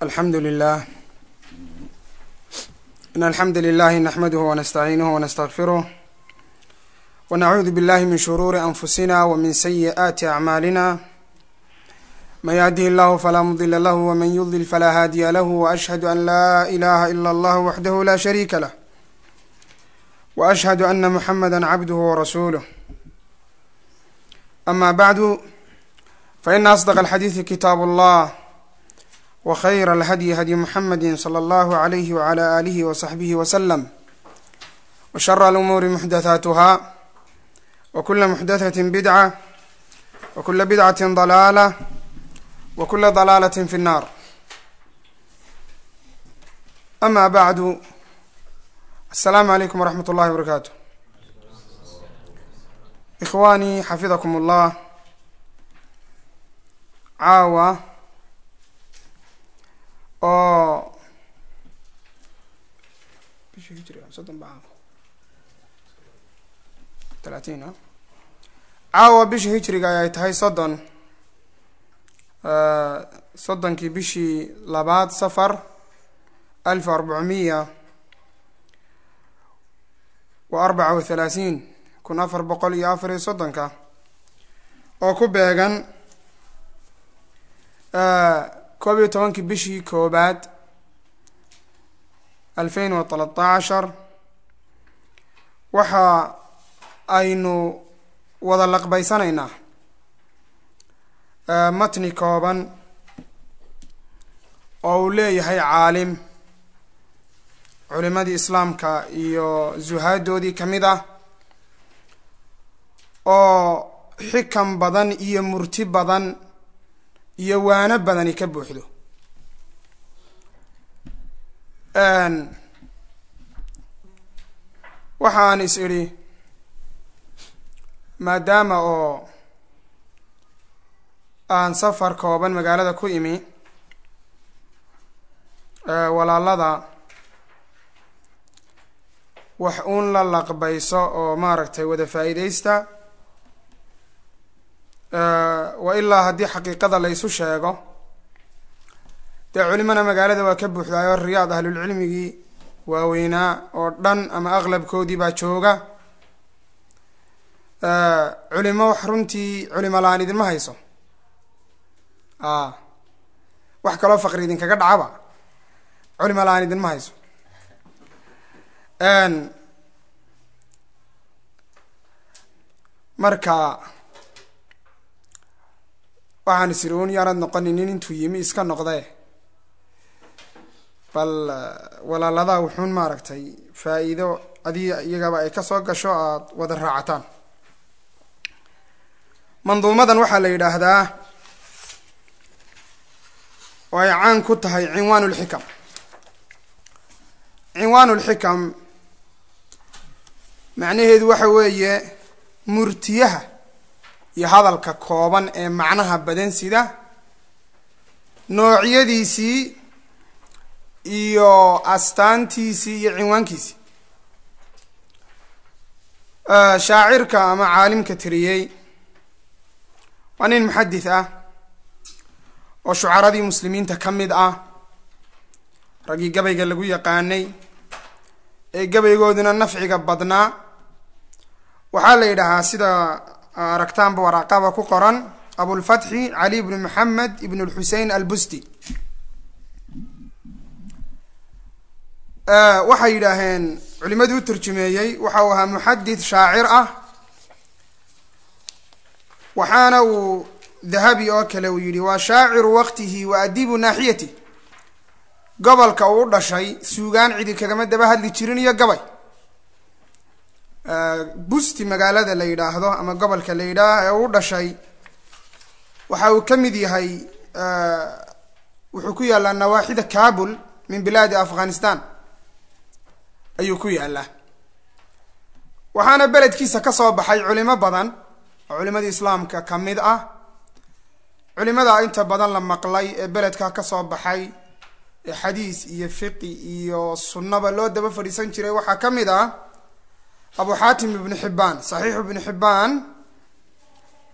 الحمد لله إن الحمد لله نحمده ونستعينه ونستغفره ونعوذ بالله من شرور أنفسنا ومن سيئات أعمالنا من يهده الله فلا مضل له ومن يضلل فلا هادي له وأشهد أن لا إله إلا الله وحده لا شريك له وأشهد أن محمدا عبده ورسوله أما بعد فإن أصدق الحديث كتاب الله وخير الهدي هدي محمد صلى الله عليه وعلى آله وصحبه وسلم وشر الأمور محدثاتها وكل محدثة بدعة وكل بدعة ضلالة وكل ضلالة في النار. أما بعد، السلام عليكم ورحمة الله وبركاته. إخواني حفظكم الله، caawa oo caawa bishii hijriga ay tahay soddonkii bishii labaad safar 1434 oo ku beegan 12 bishii koobaad 2013 waxa aynu wada laqbaysanaynaa matni kooban oo uu leeyahay caalim culimadii islaamka iyo zuhaadoodii kamid ah oo xikam badan iyo murti badan iyo waana badani ka buuxdo. waxaan is idhi maadaama oo aan safar kooban magaalada ku imi, walaalada wax uun la laqbayso oo maaragtay wada faa'iidaysta, wa ilaa haddii xaqiiqada la isu sheego dee culimana magaalada waa ka buuxdaayo riyaad ahlulcilmigii waaweynaa oo dhan ama aqlabkoodii baa jooga. culimo wax runtii culimo la-aan idinma hayso, wax kaloo faqri idinkaga dhacaba culimo la-aan idinma hayso. marka waxaan is iri un yaanad noqonin nin intuu yimi iska noqdee, bal walaalada wuxuun maaragtay faa'iido adii iyagaba ay kasoo gasho aada wada raacataan. manduumadan waxaa la yidhaahdaa oo ay caan ku tahay cinwaan lxikam. cinwaan lxikam macnaheedu waxa weeye murtiyaha iyo hadalka kooban ee macnaha badan sida noocyadiisii iyo astaantiisii iyo cinwaankiisii. shaacirka ama caalimka tiriyey waa nin muxadith ah oo shucaradii muslimiinta ka mid ah, raggii gabayga lagu yaqaanay ee gabaygooduna nafciga badnaa. waxaa la yidhahaa sida aragtaanba waraaqaba ku qoran abulfatxi cali ibnu maxamed ibn lxusein albusti. waxay yidhaaheen culimadii u turjumeeyey waxa uu ahaa muxadith shaacir ah, waxaana uu dahabi oo kale uu yidhi waa shaaciru waqtihi wa adibu naaxiyati. gobolka uu u dhashay suugaan cidi kagama daba hadli jirin iyo gabay. busti magaalada la yidhaahdo ama gobolka la yidhaah ee uu dhashay waxa uu ka mid yahay, wuxuu ku yaallaa nawaaxida kabul min bilaadi afghanistan ayuu ku yaallaa. waxaana beledkiisa ka soo baxay culimo badan oo culimadii islaamka ka mid ah. culimada inta badan la maqlay ee beledka ka soo baxay ee xadiis iyo fiqi iyo sunnaba loo daba fadhiisan jiray waxaa ka mid ah abu xaatim ibnu xibbaan, saxiix ibnu xibbaan,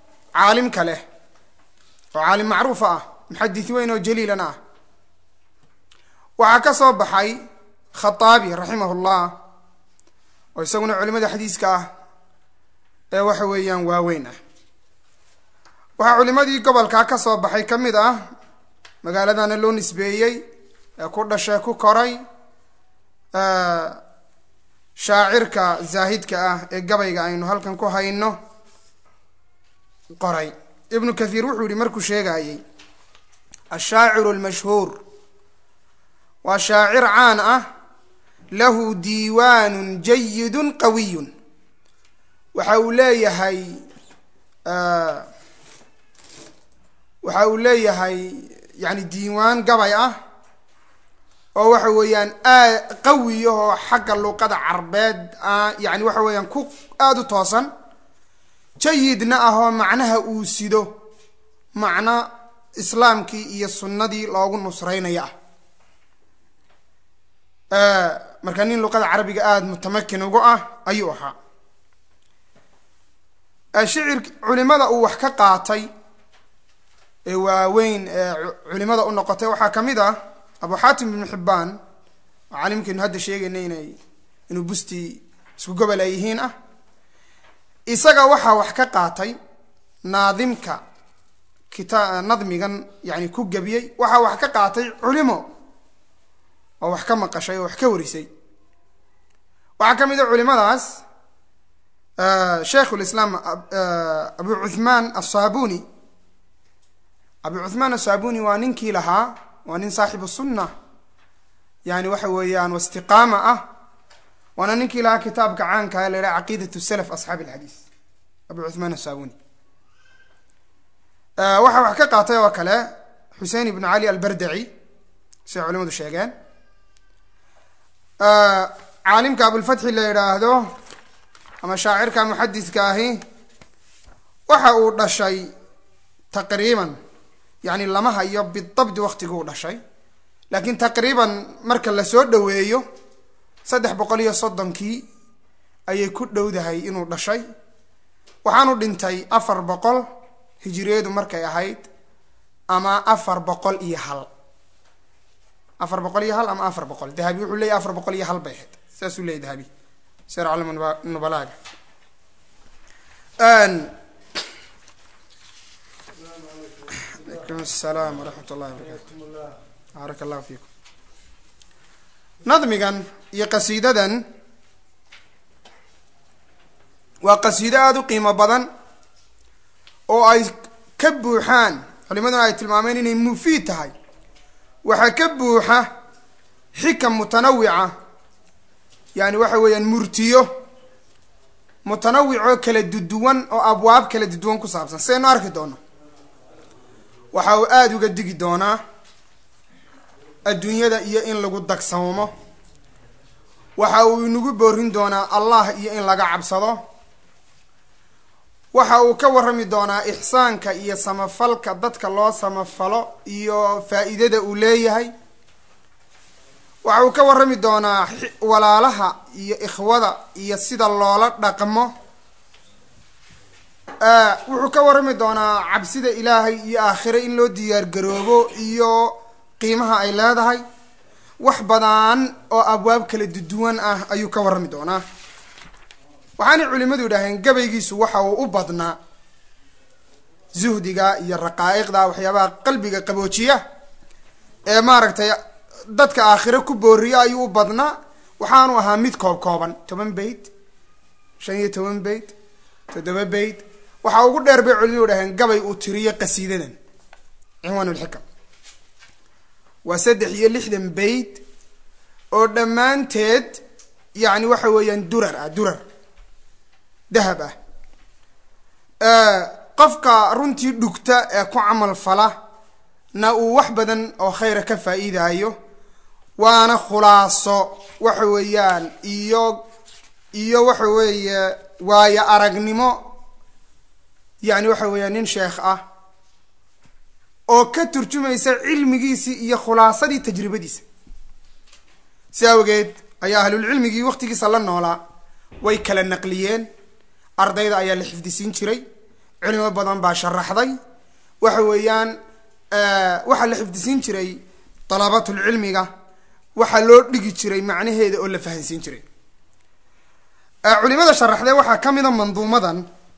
caalim kale oo caalim macruufa ah, muxadith weyn oo jaliilana ah. waxaa ka soo baxay Khattaabi raximahullah oo isaguna culimada xadiiska ah ee waxa weeyaan waaweyn ah. waxaa culimadii gobolka ka soo baxay ka mid ah magaaladana loo nisbeeyey ee ku dhashay ku koray shaacirka zaahidka ah ee gabayga aynu halkan ku hayno qoray. ibnu kathiir wuxuu yidhi markuu sheegayey ashaaciru almashhuur waa shaacir caan ah lahu diiwaanun jayidun qawiyun. waxa uu leeyahay yani diiwaan gabay ah oo waxa weeyaan qawiyahoo xagga luqada carbeed yani waxa weeyaan ku aada u toosan, jayidna ahoo macnaha uu sido macno islaamkii iyo sunnadii loogu nusraynaya ah. marka nin luqada carabiga aada mutamakin ugu ah ayuu ahaa. shicir culimada uu wax ka qaatay ee waaweyn ee culimada u noqotay waxaa ka mid ah abu xaatim ibnu xibbaan oo caalimkeenu hadda sheegaynay inuu busti isku gobol ay yihiin ah. isaga waxaa wax ka qaatay naadimka nadmigan yani ku gebiyey, waxaa wax ka qaatay culimo oo wax ka maqashay oo wax ka warisay. waxaa ka mid a culimadaas sheikh lislaam abu cuthmaan asabuni. abu cuthmaan asabuni waa ninkii lahaa, waa nin saaxibu sunna yani waxa weeyaan istiqaama ah, waana ninkii lahaa kitaabka caanka la yidhaha caqiidat salaf asxaab alxadiis. abu cuthmaan asabuni waxaa wax ka qaatay oo kale xusein ibnu cali albardaci siday culimadu sheegeen. caalimka abulfatxi la yidhaahdo ama shaacirka muxadiska ahi waxa uu dhashay taqriiban yani lama hayo bidabdi waqtiguu dhashay, laakiin taqriiban marka lasoo dhoweeyo 330kii ayay ku dhowdahay inuu dhashay. waxaanu dhintay 400 hijriyadu markay ahayd ama 401 ama 400. dahabi wuxuu leeyahy 401 bay ahayd, saasuu leeyahy dahabi sir calam nubalaaga. السلام ورحمة الله وبركاته. بارك الله فيكم. nadmigan iyo qasiidadan waa qasiido aada u qiimo badan oo ay ka buuxaan, culimaduna ay tilmaameen inay mufiid tahay. waxaa ka buuxa xikam mutanawica, yani waxa weeyaan murtiyo mutanawicoo kala duduwan oo abwaab kala duduwan ku saabsan sidaynu arki doono. waxa uu aada uga digi doonaa adduunyada iyo in lagu dagsamo. waxa uu inagu boorin doonaa allah iyo in laga cabsado. waxa uu ka warrami doonaa ixsaanka iyo samafalka dadka loo samafalo iyo faa'iidada uu leeyahay. waxa uu ka warrami doonaa walaalaha iyo ikhwada iyo sida loola dhaqmo. wuxuu ka warrami doonaa cabsida ilaahay iyo aakhire in loo diyaar garoobo iyo qiimaha ay leedahay. wax badan oo abwaab kala duduwan ah ayuu ka warrami doonaa. waxaanay culimadu yidhaaheen gabaygiisu waxa uu u badnaa zuhdiga iyo raqaa'iqda, waxyaabaha qalbiga qaboojiya ee maaragtay dadka aakhire ku booriya ayuu u badnaa. waxaanu ahaa mid kooban 10 beyt 15 beyt 7 beyt. waxaa ugu dheer bay culimadu yidhaaheen gabay uu tiriyo qasiidadan cinwaanulxikam waa 63 beyt oo dhammaanteed yani waxa weeyaan durar dahab ah. qofka runtii dhugta ee ku camal fala na uu wax badan oo khayra ka faa'iidayo, waana khulaaso waxa weeyaan iyo waxa weeye waayo aragnimo yani waxa weeyaan nin sheekh ah oo ka turjumaysa cilmigiisii iyo khulaasadii tajribadiisa. si awgeed ayaa ahlulcilmigii waqtigiisa la noolaa way kala naqliyeen, ardayda ayaa la xifdisiin jiray, culimo badan baa sharaxday. waxa weeyaan waxaa la xifdisiin jiray dalabatulcilmiga waxaa loo dhigi jiray macnaheeda oo la fahansiin jiray. culimada sharaxday waxaa ka mid a manduumadan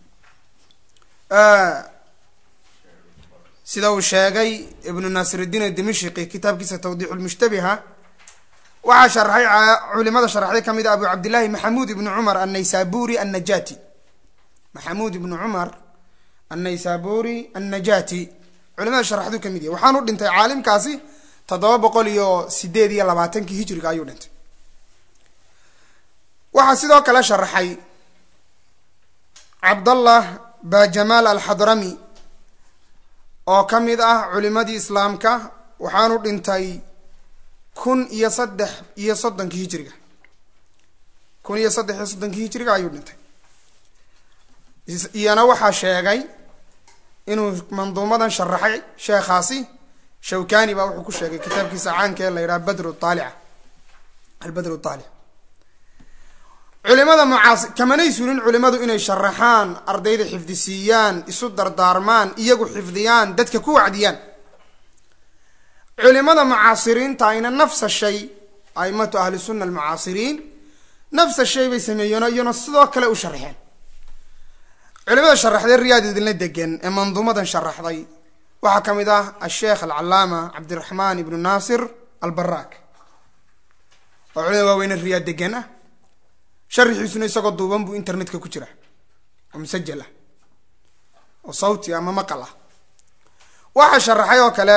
sida uu sheegay ibnu Naasiruddin ad-Dimashqi kitaabkiisa Tawdiix al-Mushtabiha. waxaa sharaxay culimada sharaxday ka mid a Abu Cabdillahi Maxamuud ibnu Cumar an-Naysaburi an-Najati. Maxamuud ibnu Cumar an-Naysaburi an-Najati culimada sharaxdu ka mid yahay. waxaan u dhintay caalimkaasi 728 hijriga ayuu dhintay. waxaa sidoo kale sharaxay Cabdallah Bajamaal al-Hadrami oo ka mid ah culimadii islaamka. waxaanu dhintay 1330 hijriga 1330 hijriga ayuu dhintay. iyana waxaa sheegay inuu manduumadan sharaxay sheekhaasi Shawkani baa wuxuu ku sheegay kitaabkiisa caanka ee la yiraahdo Badru Taalica al-Badru Taalic. culimada mucaasir kamanay suulin culimadu inay sharaxaan ardayda xifdisiiyaan isu dardaarmaan iyagu xifdiyaan dadka ku wacdiyaan. culimada mucaasiriinta ayna nafsa shay aimatu ahli sunna al-mucaasiriin nafsa shay bay sameeyeen iyana sidoo kale u sharaxeen. culimada sharaxday riyaad idinla degan ee manduumadan sharaxday waxaa ka mid ah al-Sheekh al-Allaama Cabdiraxmaan ibnu Naasir al-Baraak oo culimada waaweyn riyaad degan ah. sharxiisuna isagoo duuban buu internetka ku jira oo musajjal ah oo sawti ama maqal ah. waxaa sharaxay oo kale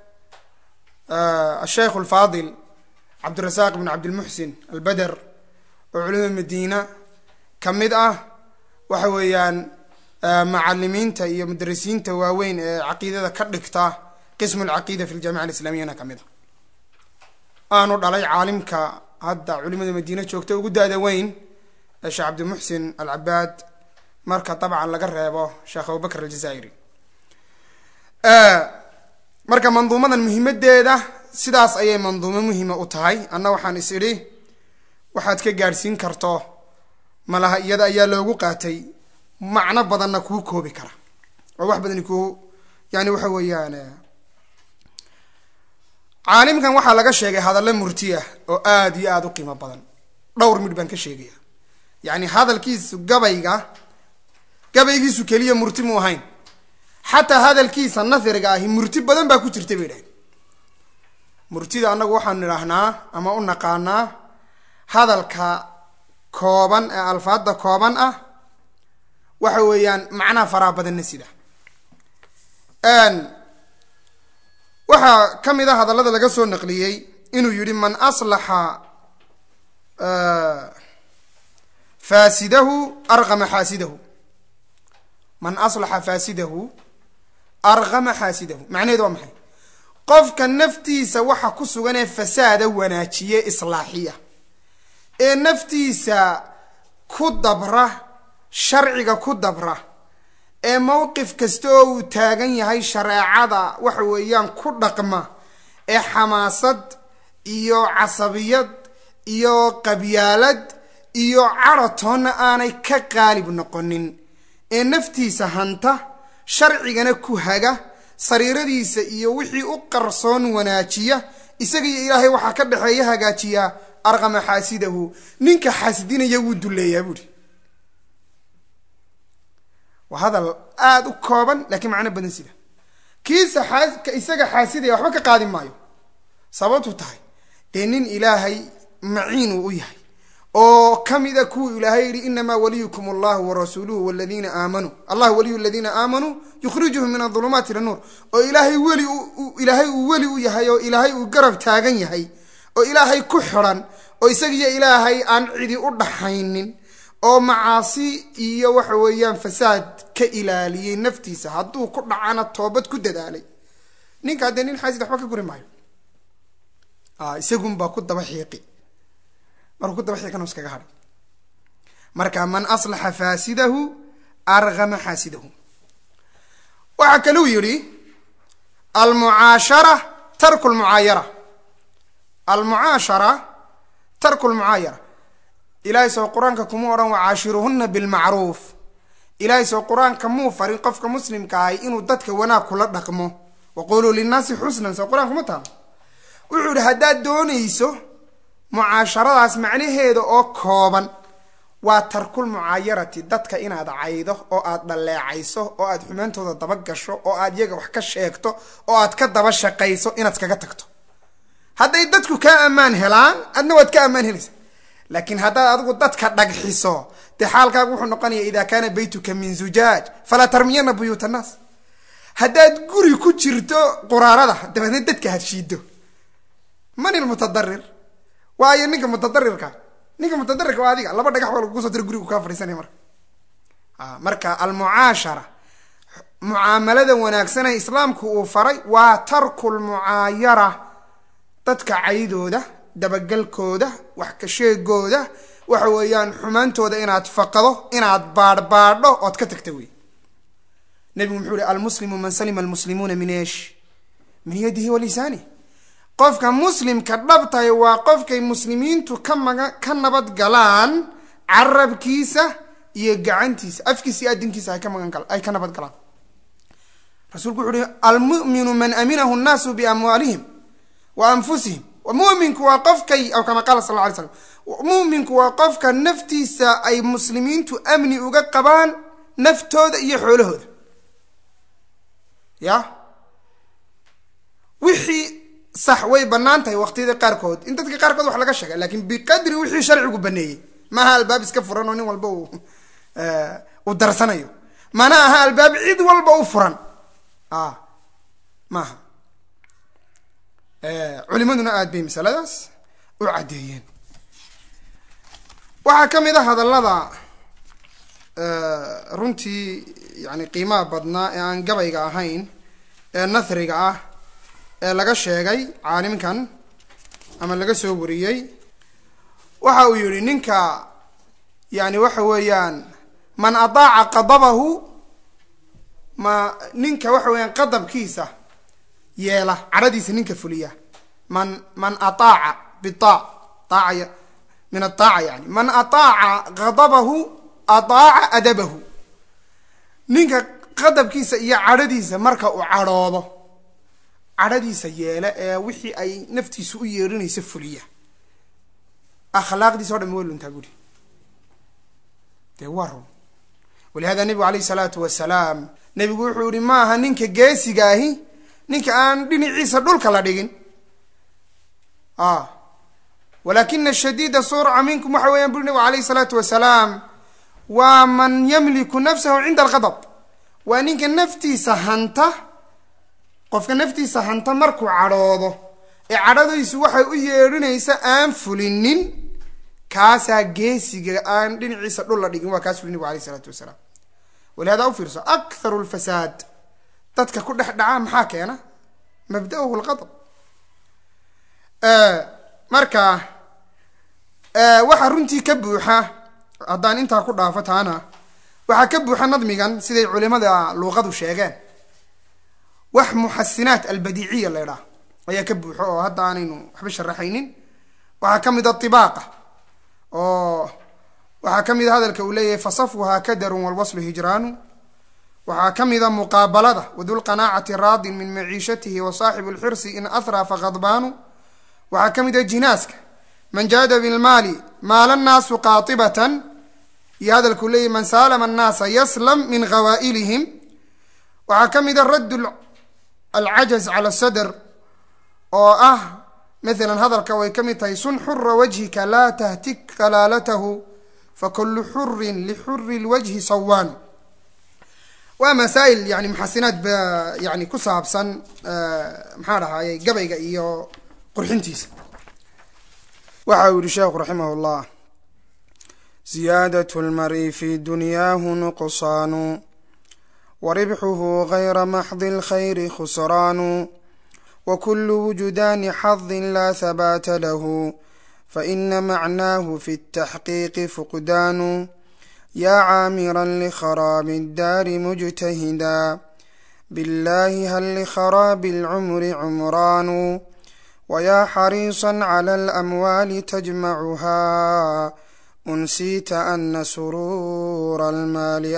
الشيخ الفاضل عبد الرزاق بن عبد المحسن البدر وعلماء المدينة كمد waxa weeyaan macallimiinta iyo mudarrisiinta waaweyn ee aqeedada ka dhigta qism al-aqeeda fi al-jami'a al-islamiyana kamid aanu dhalay caalimka hadda culimada Madiina joogta ugu daada weyn Sheikh Abdul Muhsin al-Abbad marka tabcan laga reebo Sheikh Abu Bakr al-Jazairi. marka manduumadan muhiimadeeda sidaas ayay manduumo muhiima u tahay. anna waxaan is iri waxaad ka gaarsiin karto malaha iyada ayaa loogu qaatay macna badanna ku koobi kara oo wax badan ku yani waxa weeyaan caalimkan waxa laga sheegay hadallo murtiya oo aad iyo aad u qiimo badan. dhowr mid baan ka sheegaya yani hadalkiisu gabaygiisu kaliya murti mu ahayn xataa hadalkiisa nafriga ah murti badan baa ku jirtay bay dhahay. murtida anagu waxaan niraahnaa ama u naqaanaa hadalka kooban ee alfaada kooban ah waxa weeyaan macna fara badan sida waxa kamid ah hadallada laga soo naqliyay inuu yiri man aslaha fasidahu arghama hasidahu. man aslaha fasidahu arghama hasidahu macnaheedu waa maxay? qofka naftiisa waxa ku sugan ee fasaada wanaajiye islaaxiya ee naftiisa ku dabra sharciga ku dabra ee mowqif kasta oo uu taagan yahay shareecada waxa weeyaan ku dhaqma ee xamaasad iyo casabiyad iyo qabyaalad iyo caratoona aanay ka qaalib noqonin ee naftiisa hanta sharcigana ku haga sariiradiisa iyo wixii u qarsoon wanaajiya isaga iyo ilaahay waxa ka dhaxeeya hagaajiya arqama xaasidahu ninka xaasidinaya wuu duleeyaa buuri. وهذا aad u kooban laakiin macna badan sida kiisa isaga xaasidaya waxba ka qaadin maayo sababtu tahay nin ilaahay maciin u yahay oo kamida ku ilaahay yiri inma waliyukum Allah wa rasuluhu walladina aamanu Allah waliyul ladina aamanu yukhrijuhum min adh-dhulumati ila an-nur oo ilaahay wali u yahay oo ilaahay uu garab taagan yahay oo ilaahay ku xiran oo isaga ilaahay aan cidi u dhaxaynin oo macaasi iyo waxa weeyaan fasaad ka ilaaliyay naftiisa hadduu ku dhacana toobad ku dadaalay ninka hadda nin xaasid waxba ka guri maayo isagun baa ku daba xiiqi markuu ku daba xiiqana iskaga hadhay. marka man aslaha fasidahu arghama hasidahu. waxa kale uu yiri al-mu'ashara tarku al-mu'ayara. al-mu'ashara tarku al-mu'ayara. ilaahay soo quraanka kuma oran waashiruhunna bil ma'ruf. ilaahay soo quraanka muu farin qofka muslimka ah inuu dadka wanaag kula dhaqmo wa qulu lin nasi husnan. soo quraanka ma taam wuxuu haddaad doonayso mucaasharadaas macnaheeda oo kooban waa tarkul mucaayarati dadka inaad caydo oo aad dhaleecayso oo aad xumaantooda daba gasho oo aad iyaga wax ka sheegto oo aad ka daba shaqayso inaad kaga tagto hadday dadku ka amaan helaan adna waad ka amaan helaysaa laakiin haddaad adigu dadka dhagxiso dee xaalkaagu wuxuu noqonayaa idaa kaana baytuka min zujaaj falaa tarmiyana buyuuta annaas haddaad guri ku jirto quraarada dabeedna dadka hadshiido man ilmutadarir waayo ninka mutadarirka waa adiga laba dhagax baa lagugu soo dira gurigu kaa fadhiisanaya marka almucaashara mucaamalada wanaagsan ee islaamku uu faray waa tarkul mucaayara dadka caydooda dabagalkooda wax ka sheegooda waxa weeyaan xumaantooda inaad faqado inaad baadhbaadho ood ka tagta wey nabigu muxuu yihi almuslimu man salima almuslimuuna min eesh min yadihi wa lisaanihi qofka muslimka dhabtahay waa qofkay muslimiintu ka nabad galaan carabkiisa iyo gacantiisa afkiisa iyo adinkiisa ay ka nabad galaan rasuulku wuxuu yihi almu'minu man aminahu nnaasu biamwaalihim wa anfusihim mu'minku waa qofkay aw kama qaala sal alla alay slam mu'minku waa qofka naftiisa ay muslimiintu amni uga qabaan naftooda iyo xoolahooda ya wixii sax way bannaan tahay waqtiyada qaarkood in dadka qaarkood wax laga sheega laakiin biqadri wixii sharcigu baneeyey maaha albaab iska furan oo nin walba uu darsanayo mana aha albaab cid walba u furan maaha culimaduna aad bay masaladaas u caddeeyeen waxaa ka mid a hadallada runtii yani qiimaha badnaa ee aan gabayga ahayn ee nathriga ah ee laga sheegay caalimkan ama laga soo wariyey waxa uu yihi ninka yani waxa weeyaan man adaaca qadabahu ninka waxa weeyaan qadabkiisa yeela caradiisa ninka fuliya man ataaca bitaa min ataaca yani man ataaca qadabahu ataaca adabahu ninka qadabkiisa iyo cadhadiisa marka uu cadhoodo cadhadiisa yeela ee wixii ay naftiisu u yeerinaysa fuliya akhlaaqdiisa o dhan way luntaa guri dee waa run walihada nebigu alayh salaatu wasalaam nebigu wuxuu yihi maaha ninka geesiga ahi ninka aan dhinaciisa dhulka la dhigin walakina shadiida surca minkum waxa weeyaan buri nebigu alayh salaatu wasalaam waa man yamliku nafsahu cinda alqadab waa ninka naftiisa hanta qofka naftiisa hanta markuu cadhoodo ee cadhadaysu waxay u yeedhinaysa aan fulinin kaasaa geesiga aan dhinaciisa dhul la dhigin waa kaas uri nebigu alayh isalaatu wasalaam walihada u fiirso aktharu lfasaad dadka ku dhex dhacaa maxaa keena mabda'uhu lqadab marka waxaa runtii ka buuxa haddaan intaa ku dhaafo taana waxaa ka buuxa nadmigan siday culimada luuqadu sheegeen wax muxasinaat albadiiciya la ydhaah ayaa ka buuxo oo hadda aanaynu waxba sharaxaynin waxaa ka mid a tibaaqa oo waxaa ka mid a hadalka uu leeyahay fasafwuhaa kadarun walwaslu hijraanu waxaa ka mid a muqaabalada wadulqanaacati raadin min maciishatihi wa saaxibu lxirsi in ahraa faqadbaanu waxaa ka mid a jinaaska man jaada bilmaali maala nnaasu qaatibatan iyo hadalkuu leeyahy man saalama annaasa yaslam min ghawaa'ilihim waxaa ka mid a radd alcajaz cala sadr oo ah maalan hadalka way ka mid tahay sun xura wajhika laa tahtik kalaalatahu fakulu xurin lixuri lwajhi sawaanu waa masaa'il yani muxasinaad ba yani ku saabsan maxaa dhahayey gabayga iyo qurxintiisa waxa uu yihi sheekhu raximah llah ziyaadat lmari fi dunyaahu nuqsaanu waribxuhu gayra maxdi lkhayri khusraanu wakulu wujudaani xadin laa habaata lahu faina macnaahu fi اtaxqiiqi fuqdaanu yaa caamira likharaabi اddaari mujtahida biاllahi hal likharaabi اlcumri cumraanu wayaa xariiصa clى اlamwaali tajmacuha unsiita ana suruura almaali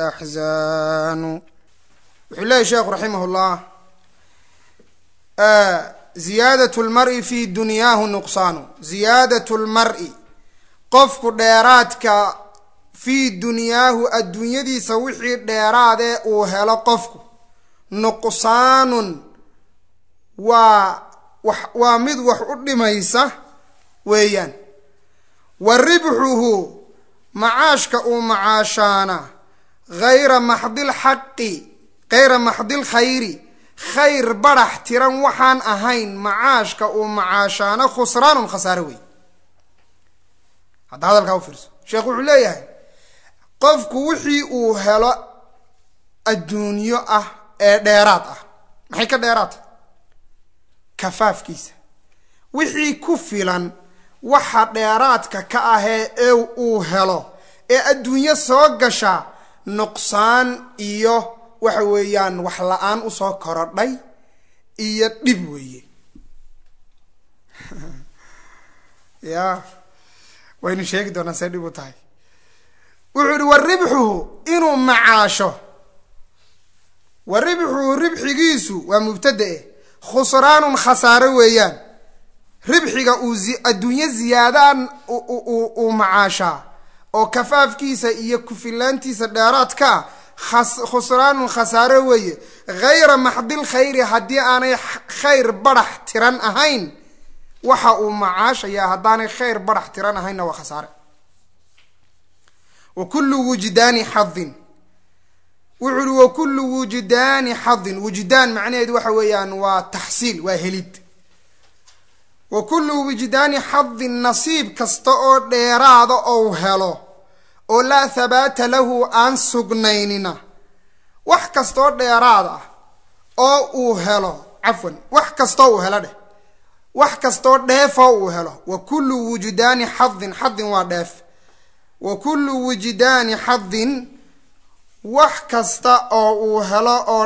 axzaanu wuxuu leeyahy sheekhu raximah llah زيادة المرء في دنياه نقصان زيادة المرء قفك ديراتك في دنياه الدنيا دي سوحي ديرات وهلا قفك نقصان ومد وحد ميسة ويان وربحه معاشك ومعاشانا غير محض الحق غير محض الخير خير برح تيران وحان أهين معاشك ومعاشانا خسران خساروي هذا الكوفرس شيخ عليه قفك وحي وهلا الدنيا ديرات maxay ka dheeraad kafaafkiisa wixii ku filan waxa dheeraadka ka ah ee uu helo ee adduunyo soo gasha nuqsaan iyo waxa weeyaan wax la'aan u soo korodhay iyo dib weeye ya waynu sheegi doonaa say dhib u tahay wuxuu waribxuhu inuu macaasho وربحه ربحيسو ومبتدئ خسران خساره ويان ربحيغا الدنيا زيادة ومعاشا او كفاف كيسا إيا كفلانتيسا داراتكا خسران خساره ويان غير محض الخير هدي آني خير برح تيران أهين وحا معاشا يا هداني خير برح تيران أهين وخساره وكل وجدان حظ وعلو وكل وجدان حظ وجدان معناه waxa weeyaan waa tahsiil waa helid وكل وجدان حظ نصيب كasta oo dheeraado oo helo oo la thabata lahu an sugnaynina wax kasta oo dheeraada oo uu helo afwan wax kasta oo helo wax kasta oo dheef oo helo وكل وجدان حظ waa dheef وكل وجدان حظ wax kasta oo uu helo oo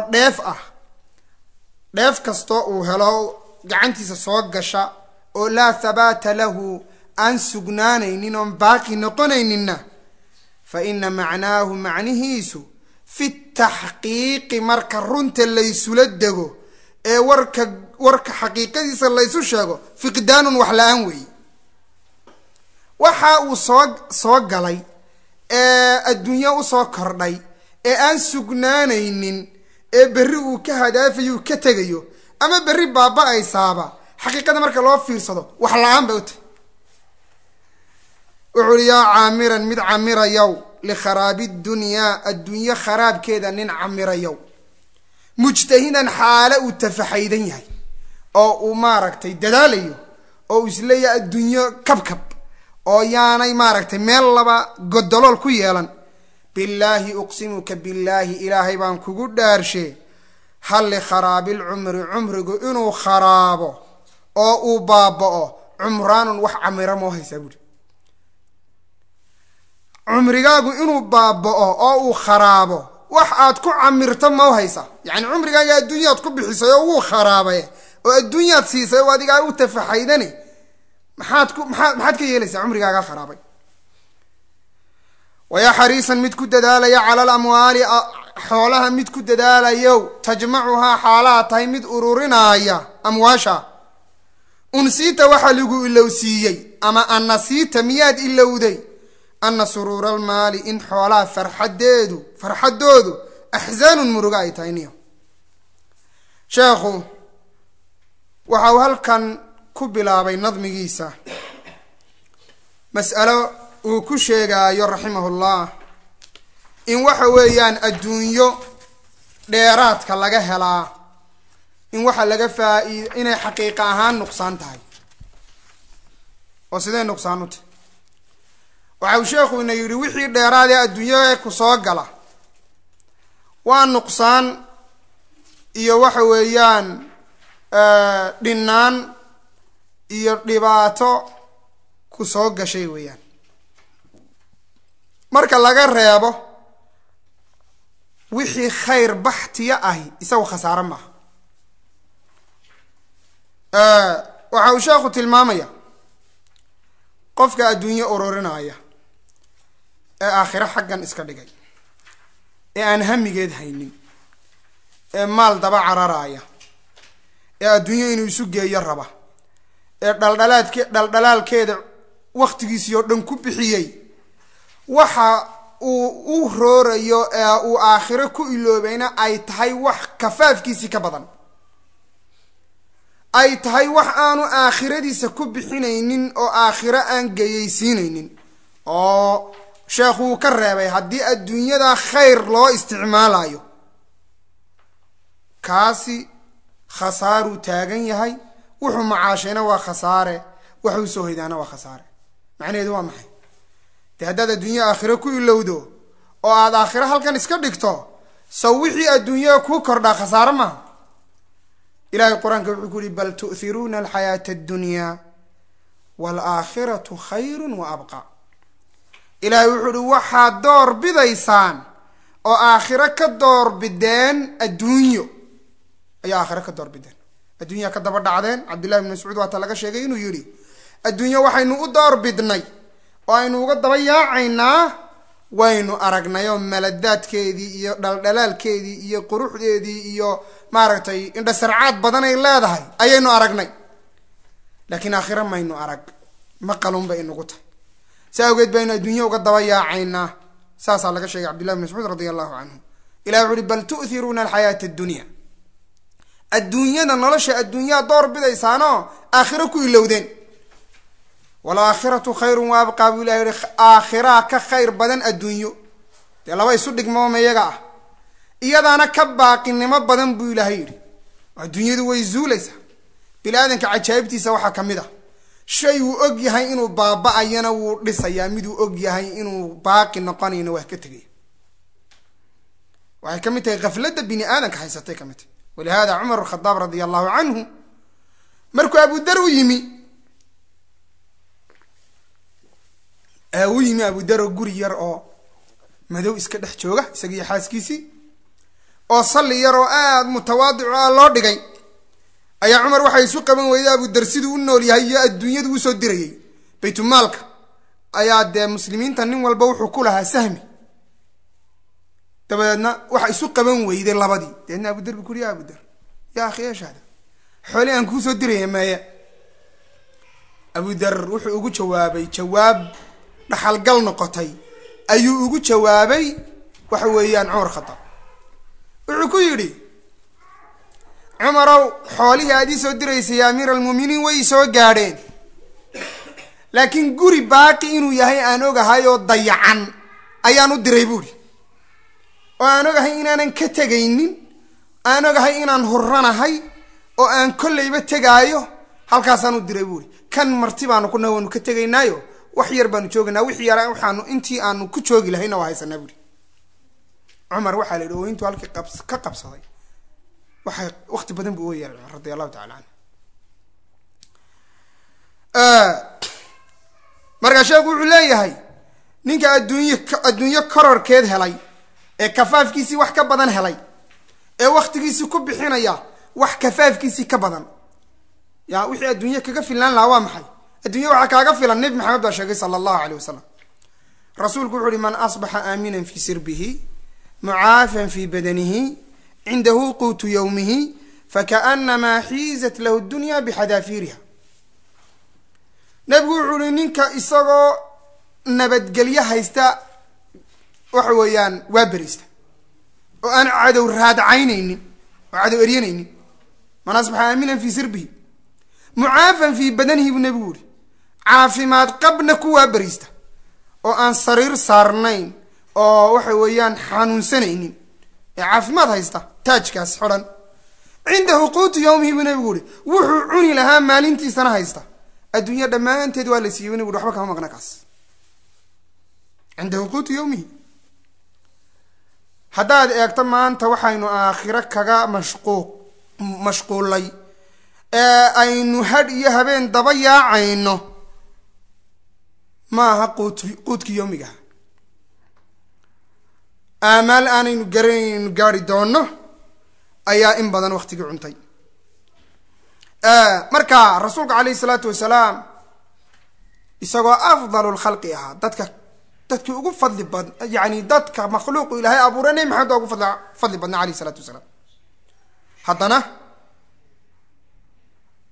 dheef kasta uu helo gacantiisa soo gasha oo la thabata lahu an sugnaanaynin oo baaqi noqonayninna fa inna macnaahu macnihiisu fi tahqiiq marka runta la isula dago ee warka xaqiiqadiisa la isu sheego fiqdaanun wax la'aan weey waxa uu soo galay ee adduunyo u soo kordhay ee aan sugnaanaynin ee berri uu ka hadaafayo ka tagayo ama berri baaba ay saaba xaqiiqada marka loo fiirsado wax la'aan bay u tahay uuriya aamiran mid aamira yaw li kharabi ad-dunya kharabkeeda nin aamira yaw mujtahidan xaala u tafahaydan yahay oo uu maaragtay dadaalayo oo isleeya adduunyo kabkab oo yaanay maaragtay meel laba godolol ku yeelan بالله أقسمك بالله إلهي بان كوغو دارشي هل لخراب العمر عمرك إنو خرابه أو بابه عمران وح عمر موهي سابود عمرك إنو بابه أو خرابه وح آتكو عمرت موهي سا يعني عمرك الدنيا تكو بحيسا يو خرابه والدنيا تسيسا واديك أو تفحيدني محاتك يليسا عمرك خرابه ويا حريصا متكو دداليا على الأموال حولها متكو دداليا تجمعها حالاتها مد أرورنايا أمواشا أنسيت وحلقو إلو سيي أما أن نسيت مياد إلو دي أن سرور المال إن حولها فرحدودو أحزان مرقاي تاينيو شيخو وحاوهل كان كبلا بين نظم جيسا مسألة وكشيغا رحمه الله إن waxa weeyaan adduunyo dheeraadka laga helaa in waxa laga faa'iido inay xaqiiqo ahaan nuqsaan tahay oo sidee nuqsaan u tahay waxa uu sheekhu inuu yiri wixii dheeraad ee adduunyo ku soo gala waa nuqsaan iyo waxa weeyaan dhinaan iyo dhibaato ku soo gashay weeyaan marka laga reebo wixii khayr baxtiya ahi isagu khasaaro ma waxa uu sheekhu tilmaamaya qofka adduunyo ururinaya ee aakhira xaggan iska dhigay ee aan hamigeed haynin ee maal daba cararaya ee adduunyo inuu isu geeyo raba ee dhaldhalaalkeeda waqtigiisii oo dhan ku bixiyey waxa uu u roorayo ee uu aakhiro ku iloobayna ay tahay wax kafaafkiisii ka badan, ay tahay wax aanu aakhiradiisa ku bixinaynin oo aakhiro aan geyaysiinaynin. oo sheekhu uu ka reebay haddii adduunyada khayr loo isticmaalayo kaasi khasaaruu taagan yahay, wuxuu macaashayna waa khasaare, waxuu soo hoydaana waa khasaare. macnaheedu waa maxay? dee haddaad adduunya aakhiro ku ilowdo oo aad aakhiro halkan iska dhigto, saw wixii adduunyada kuu kordhaa khasaare maaha. ilahay qur-aanka wuxuu ku yihi bal tu'thiruuna alxayaata addunyaa waalaakhiratu khayrun wa abqa. ilaahay wuxuu uhi waxaad door bidaysaan oo aakhiro ka door bideen adduunyo, ayaa aakhiro ka door bideen. adduunyaa ka daba dhacdeen. cabdillahi ibn mascuud waata laga sheegay inuu yidhi adduunyo waxaynu u door bidnay oo aynu uga daba yaacaynaa waynu aragnay oo maladaadkeedii iyo dhaldhalaalkeedii iyo quruxdeedii iyo maaragtay indhasarcaad badan ay leedahay ayaynu aragnay, laakiin aakhiro maynu arag, maqalun bay inagu tahay. saa awgeed baynu adduunyo uga daba yaacaynaa. saasaa laga sheegay cabdillahi ibn mascuud radia allahu canhu. ilahi wuxu uhi bal tu'thiruuna alxayaata addunya, adduunyada nolosha adduunyaa door bidaysaanoo aakhiro ku ilowdeen. walaakhiratu khayrun wa abqaa buu ilahi yihi aakhiraa ka khayr badan adduunyo. dee laba isu dhigmooma iyaga ah, iyadaana ka baaqinimo badan buu ilaahay yidhi. adduunyadu way zuulaysaa. bini aadanka cajaa'ibtiisa waxaa ka mid ah shay uu og yahay inuu baaba'ayana wuu dhisayaa, miduu og yahay inuu baaqi noqonayna waa ka tegaya. waxay ka mid tahay khafladda bini aadanka haysatay ka mid tahay. walihada cumar khadaab radia allahu canhu markuu abudar u yimi abudar oo guri yar oo madow iska dhex jooga isagiiyo xaaskiisii oo salli yar oo aada mutawaadico ah loo dhigay, ayaa cumar waxay isu qaban weyday abudar siduu u nool yahay iyo adduunyadu usoo dirayay. baytulmaalka ayaa dee muslimiinta nin walba wuxuu ku lahaa sahmi, dabadeedna waxa isu qaban weyday labadii. deedna abudar bu kuri ya abudar yaa akhi eeshahda xooli aan kuusoo diraya maya. abudar wuxuu ugu jawaabay jawaab dhaxalgal noqotay, ayuu ugu jawaabay waxa weeyaan cumar khadaab. wuxuu ku yidhi cumarow xoolihii aad ii soo diraysay ya amiir almuuminiin way soo gaadheen, laakiin guri baaqi inuu yahay aan ogahay oo dayacan ayaan u diray buuhi, oo aan ogahay inaanan ka tegaynin, aan ogahay inaan huranahay oo aan kollayba tegaayo, halkaasaan u diray buuhi. kan marti baanu ku nahay waanu ka tegaynaayo wax yar baanu joogaynaa, wixii yara waxaanu intii aanu ku joogi lahayna waa haysanaa buuhi. cumar waxaa la yidhi oo intuu halkii ka qabsaday waxay waqti badan buu uga yeeray cumar radia allahu tacala canhu. markaa sheekhu wuxuu leeyahay ninka adduunyo kororkeed helay ee kafaafkiisii wax ka badan helay ee waktigiisii ku bixinaya wax kafaafkiisii ka badan, yaa wixii adduunye kaga filaan lahaa waa maxay? adduunye waxaa kaaga filan. nebi maxamed baa sheegay sala allahu aleyh wasalam. rasuulku wuxu uhi man asbaxa aaminan fii sirbihi mucaafan fii badanihi cindahu quutu yowmihi fakaanamaa xiizat lahu dunya bixadaafiiriha. nebigu wuxuu uhi ninka isagoo nabadgelyo haysta waxa weeyaan waa berista oo aan cadow raadcaynaynin oo cadow eryanaynin. man asbaxa aaminan fii sirbihi mucaafan fii badanihi buu nebigu yihi caafimaad qabna ku waa berista oo aan sariir saarnayn oo waxa weeyaan xanuunsanaynin ee caafimaad haysta taajkaas xidhan. cindahu quutu yowmihi buu nebigu yihi wuxuu cuni lahaa maalintiisana haysta. adduunya dhammaanteed waa la siiyey nebigu waxba kama maqna kaas. cindahu quutu yowmihi. haddaad eegto maanta waxaynu aakhiro kaga mashquullay ee aynu hadh iyo habeen daba yaacayno ma aha quudkii yowmigaha. aamaal aanaynu garanaynu gaari doonno ayaa in badan waktigii cuntay. marka rasuulka calayhi salaatu wasalaam isagoo afdalu lkhalqi ahaa dadkii ugu fadli bad yani dadka makhluuqu ilaahay abuuray nebi maxamed baa ugu fadli badnaa alayhi salaatu wasalaam. haddana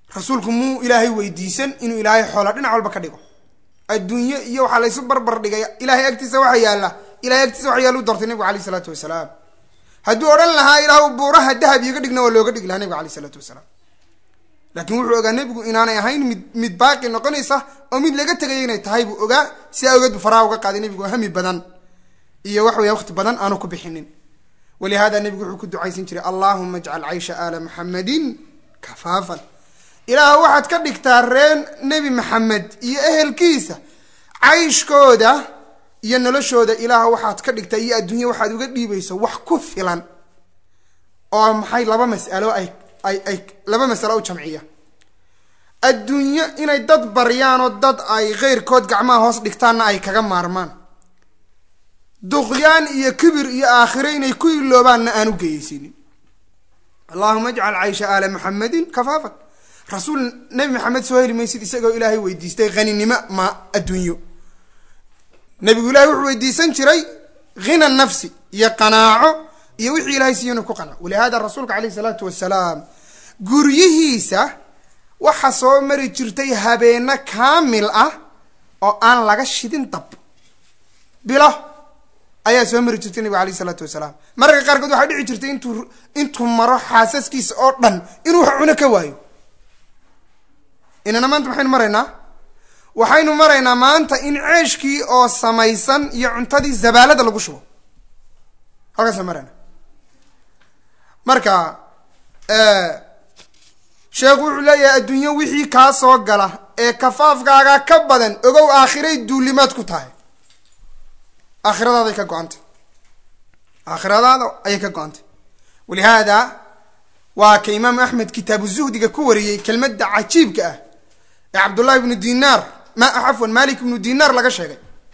rasuulku muu ilaahay weydiisan inuu ilaahay xoola dhinac walba ka dhigo adduunye iyo waxaa laysu barbar dhigay ilaahay agtiisa waxa yaalla ilahay agtiisa waxa yaalla u doortay nabigu alayhi salaatu wasalaam hadduu odhan lahaa ilaahu buuraha dahab iga dhigna waa looga dhigi lahaa nabiga alayhi salaatu wasalaam laakiin wuxuu ogaa nebigu inaanay ahayn mid baaqi noqonaysa oo mid laga tegaya inay tahay buu ogaa si awgeed buu faraha uga qaaday nebigu hami badan iyo wax weya waqti badan aanu ku bixinin walihada nebigu wuxuu ku ducaysan jiray allahuma ajcal caysha aala maxamedin kafaafan ilaah waxaad ka dhigtaa reen nebi maxamed iyo ehelkiisa cayshkooda iyo noloshooda ilaah waxaad ka dhigtaa iyo adduunya waxaad uga dhiibayso wax ku filan oo maxay laba mas'alo ay laba mas'alo u jamciya adduunyo inay dad baryaan oo dad ay keyrkood gacmaha hoos dhigtaanna ay kaga maarmaan duqyaan iyo kibir iyo aakhire inay ku iloobaanna aan u geeyeysinin allahuma ajcal caysha aala maxamedin kafaafan rasuul nebi maxamed soo heli maysid isagoo ilaahay weydiistay haninimo ma adduunyo nebigu ilahay wuxuu weydiisan jiray hina nafsi iyo qanaaco iyo wixii ilahay siiyo inuu ku qanco walihada rasuulka calayhi salaatu wasalaam guryihiisa waxa soo mari jirtay habeeno kaamil ah oo aan laga shidin dab bilo ayaa soo mari jirtay nabiga alayhi salaatu wasalaam mararka qaarkood waxaa dhici jirtay intuu maro xaasaskiisa oo dhan inuu wax cuno ka waayo inana maanta waxaynu maraynaa maanta in ceeshkii oo samaysan iyo cuntadii zabaalada lagu shubo halkaasa marayna marka sheekhu wuxuu leeyahay adduunyo wixii kaa soo gala ee kafaafkaaga ka badan ogow aakhiray duulimaad ku tahay aakhiradaada ayay ka go-antay walihada waa ka imaam axmed kitaabu zuhdiga ku wariyey kelmadda cajiibka ah ee cabdullahi ibnu dinaar cafwan malik ibnu dinaar laga sheegay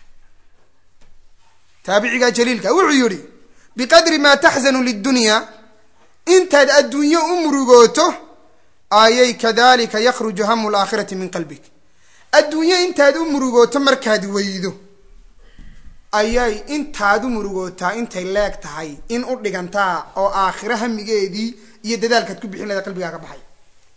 taabiciga jaliilka wuxuu yihi biqadri maa taxzanu lidunya intaad adduunyo u murugooto ayay kadalika yakhruju hamu laakhirati min qalbik adduunyo intaad u murugooto markaad weydo ayay intaad u murugootaa intay leeg tahay in u dhigantaa oo aakhiro hamigeedii iyo dadaalkaad ku bixin lahada qalbigaa ka baxay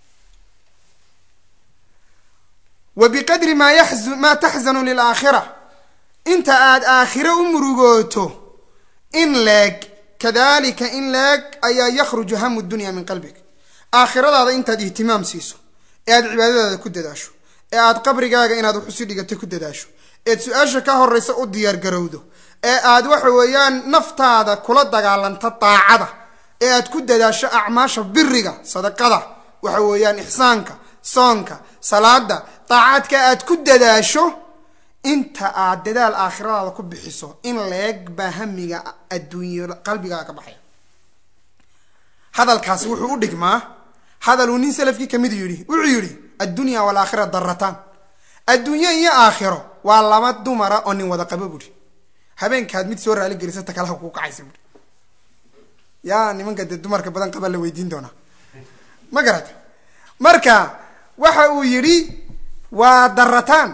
wa biqadri maa taxzanu lilaakhira inta aad aakhiro u murugooto in leeg kadalika in leeg ayaa yakhruju hamu dunya min qalbik aakhiradaada intaad ihtimaam siiso ee aad cibaadadaada ku dadaasho ee aad qabrigaaga inaad waxusi dhigato ku dadaasho eed su-aasha ka horeysa u diyaar garowdo ee aad waxa weeyaan naftaada kula dagaalanta daacada ee aad ku dadaasho acmaasha biriga sadaqada waxa weeyaan ixsaanka soonka salaada daacadka aad ku dadaasho inta aad dadaal aakhiradaada ku bixiso in leeg baa hamiga adduunyo qalbigaaga ka baxaya hadalkaasi wuxuu u dhigmaa hadal uu nin salafkii kamid wuxuu yidhi addunya walaakhira darataan adduunyo iyo aakhiro waa laba dumara oo nin wada qabo buuri habeenkaad mid soo raali gelisata kalaha kuu kacaysa buuri yaa nimanka dee dumarka badan qaba la weydiin doonaa ma garata marka waxa uu yidhi waa darataan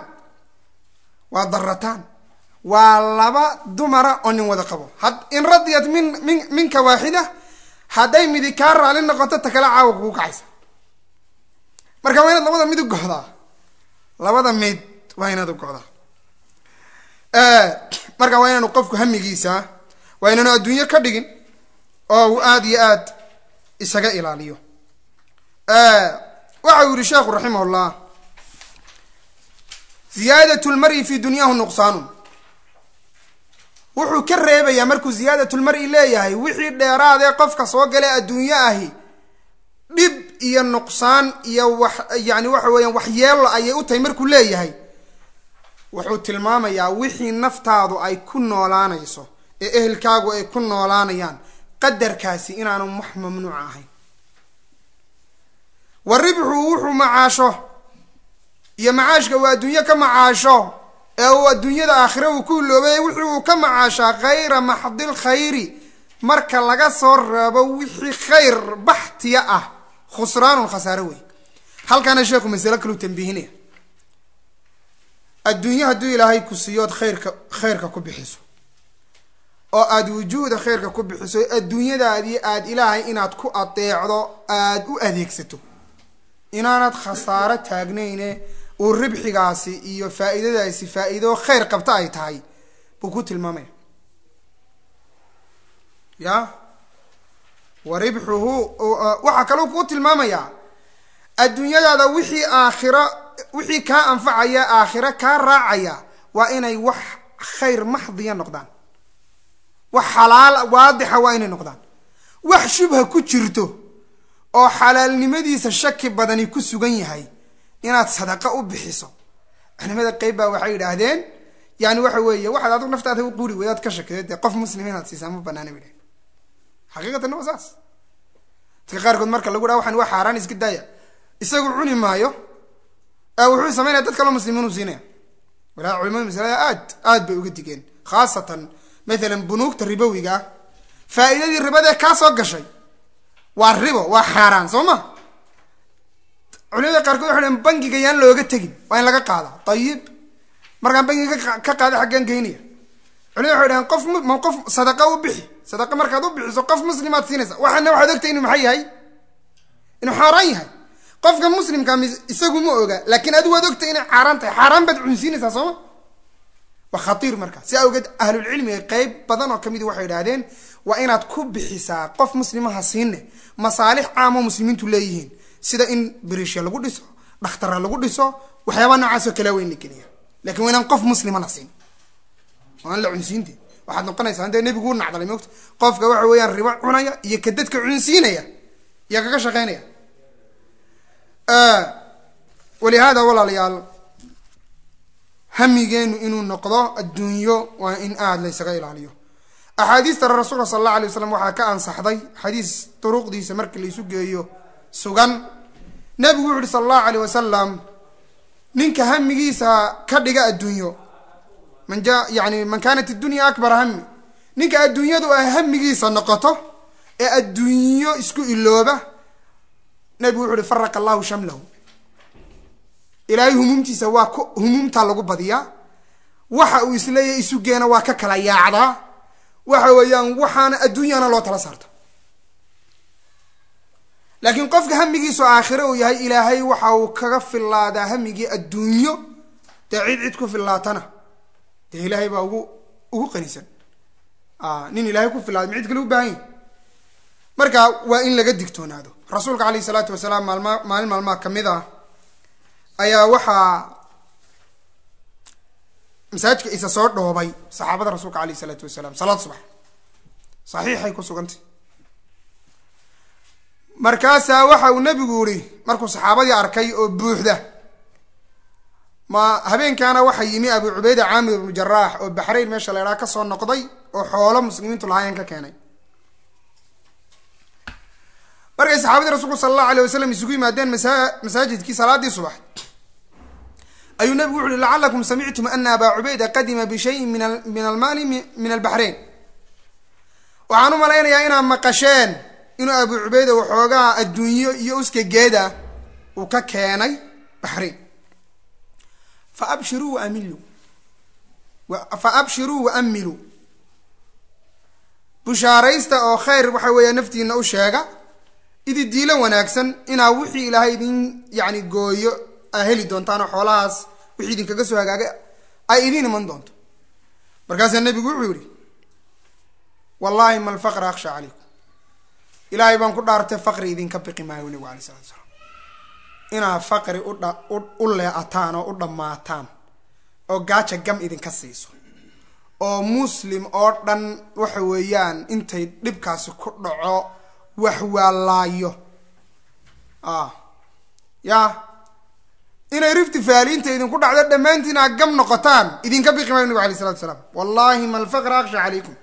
waa laba dumara oo nin wada qabo in radiyat minka waaxida hadday midi kaa raali noqoto ta kale caawa kugu kacaysa marka waa inaad labada mid u gohdaa marka waa inaanu qofku hamigiisa waa inaanu adduunyo ka dhigin oo uu aada iyo aad isaga ilaaliyo waxa uu yihi sheekhu raximahullah ziyaadat lmari fi dunyahu nuqsaanun wuxuu ka reebayaa markuu ziyaadatulmari leeyahay wixii dheeraadee qofka soo gale adduunyo ahi dhib iyo nuqsaan iyo yani waxa weeyaan waxyeelo ayay u tahay markuu leeyahay wuxuu tilmaamayaa wixii naftaadu ay ku noolaanayso ee ehelkaagu ay ku noolaanayaan qadarkaasi inaanu wax mamnuuc ahayn wa ribxu wuxuu macaasho iyo macaashka uu adduunyo ka macaasho ee uu adduunyada aakhire uu ku iloobay wixii uu ka macaashaa khayra maxdil khayri marka laga soo reebo wixii khayr baxtiya ah khusraanun khasaare wey halkaana sheekhu masalo kaluu tambiihinaya adduunyo hadduu ilaahay ku siiyood khayrka ku bixiso oo aada wujuuda khayrka ku bixiso adduunyadaadii aada ilaahay inaad ku adeecdo aada u adeegsato inaanad khasaaro taagnayne uu ribxigaasi iyo faa'iidadaasi faa'iido khayr qabta ay tahay buu ku tilmaamaya ya wa ribxuhu waxaa kaloo kuu tilmaamayaa adduunyadaada wixii kaa anfacaya aakhiro kaa raacaya waa inay wax khayr maxdiya noqdaan, wax xalaal waadixa waa inay noqdaan. wax shubha ku jirto oo xalaalnimadiisa shaki badani ku sugan yahay inaad sadaqa u bixiso, culimada qayb baa waxay yidhaahdeen yani waxa weeye waxaad adigu naftaada u quuri weydaad ka shakiday dee qof muslim inaad siisaa ma banaana bay dhahen. xaqiiqatan waa saas. dadka qaarkood marka lagu dhaha waxaan waa xaaraan iska daaya, isagu cuni maayo wuxuu samaynaya dad kaloo muslimiin u siinaya. walaa culimada masalada aad bay uga digeen, khaasatan maalan bunuugta ribowiga ah faa'iidadii ribadee kaa soo gashay waa ribo, waa xaaraan soo ma. culimada qaarkood waxay dhaheen bangiga yaan looga tegin, waa in laga qaada. ayib markaan bangiga ka qaada xaggaan geynaya? culimada waxay dhaheen qof sadaqa u bixi, sadaqa markaad u bixiso qof muslimaad siinaysa, waxaana waxaad ogtay inuu maxay yahay, inuu xaaraan yahay. qofka muslimka isagu ma oga, laakiin adigu waad ogtay inay xaaraan tahay, xaaraan baad cunsiinaysaa sooma. waa khatiir marka. si awgeed ahlulcilmiga qayb badan oo kamid waxay idhahdeen waa inaad ku bixisaa qof muslimaha siine masaalix caamo muslimiintu leeyihiin, sida in beriishya lagu dhiso, dhakhtara lagu dhiso, waxyaabaa noocaasoo kala weyn la geliya. lakin waa inaan qof muslimana siin, waan la cunsiinte. waxaad noqonaysaa dee nebigu u nacdalay moogta qofka waxa weeyaan ribo cunaya iyo ka dadka cunsiinaya iyo kaga shaqaynaya. walihaada walaalayaal hamigeenu inuu noqdo adduunyo waa in aada la ysaga ilaaliyo. axaadiista rasuulka sala allahu alay wasalam waxaa ka ansaxday xadiis duruqdiisa marka la isu geeyo sugan. nebigu wuxu uhi sala allahu alayh wasalam, ninka hamigiisa ka dhiga adduunyo man kaanat iddunya akbara hami, ninka adduunyadu ay hamigiisa noqoto ee adduunyo isku ilooba, nebigu wuxu uhi faraqa allahu shamlahu, ilaahay humuumtiisa waa humuumtaa lagu badiyaa, waxa uu isleeyahay isugeena waa ka kala yaacdaa. waxa weeyaan waxaana adduunyana loo tala saarta. laakiin qofka hamigiisu aakhiro uu yahay, ilaahay waxa uu kaga filaadaa hamigii adduunyo, dee cid ku filaatana dee ilaahay baa ugu qanisan. nin ilaahay ku filaada ma cid kale u baahan yahi. marka waa in laga digtoonaado. rasuulka calayhi salaatu wasalaam maalin maalmaha kamid ah ayaa waxaa masaajidka isa soo dhoobay saxaabada rasuulka alayhi salaatu wasalaam salaad subax, saxiixay ku sugantay. markaasaa waxa uu nebigu yidhi markuu saxaabadii arkay oo buuxda, habeenkaana waxa yimi abu cubayda caamir ibnu jaraax oo baxrayn meesha la idhaha ka soo noqday oo xoolo muslimiintu lahaayeen ka keenay. markay saxaabadii rasuulku sala allahu alayh wasalam isugu yimaadeen masaajidkii salaadii subax, ayuu nebigu wuxu uhi lacalakum samictum ana aba cubayda qadima bishayin min almaali min albaxrayn. waxaan u malaynayaa inaad maqasheen inuu abu cubayda waxoogaa adduunyo iyo uska geeda uu ka keenay baxrayn. faabshiruu waamiluu, bushaaraysta oo khayr waxa weeya naftiina u sheega, idi diilo wanaagsan inaa wixii ilaahay idin yani gooyo aa heli doontaan oo xoolahaas wixii idinkaga soo hagaagay ay idiin iman doonto. markaasaa nebigu wuxuu yihi wallahi ma alfaqra akhsha calaykum, ilaahay baan ku dhaartay faqri idinka biqi maayo. nebigu alay salatu salaam inaad faqri u leeataan oo u dhammaataan oo gaaja gam idinka siiso oo muslim oo dhan waxa weeyaan intay dhibkaasi ku dhaco wax waalaayo ya inay rifti faaliinta idinku dhacdo dhammaantiin aa gam noqotaan idinka biqi maayo. nebigu alayh salatu salaam wallahi ma alfaqra akhsha calaykum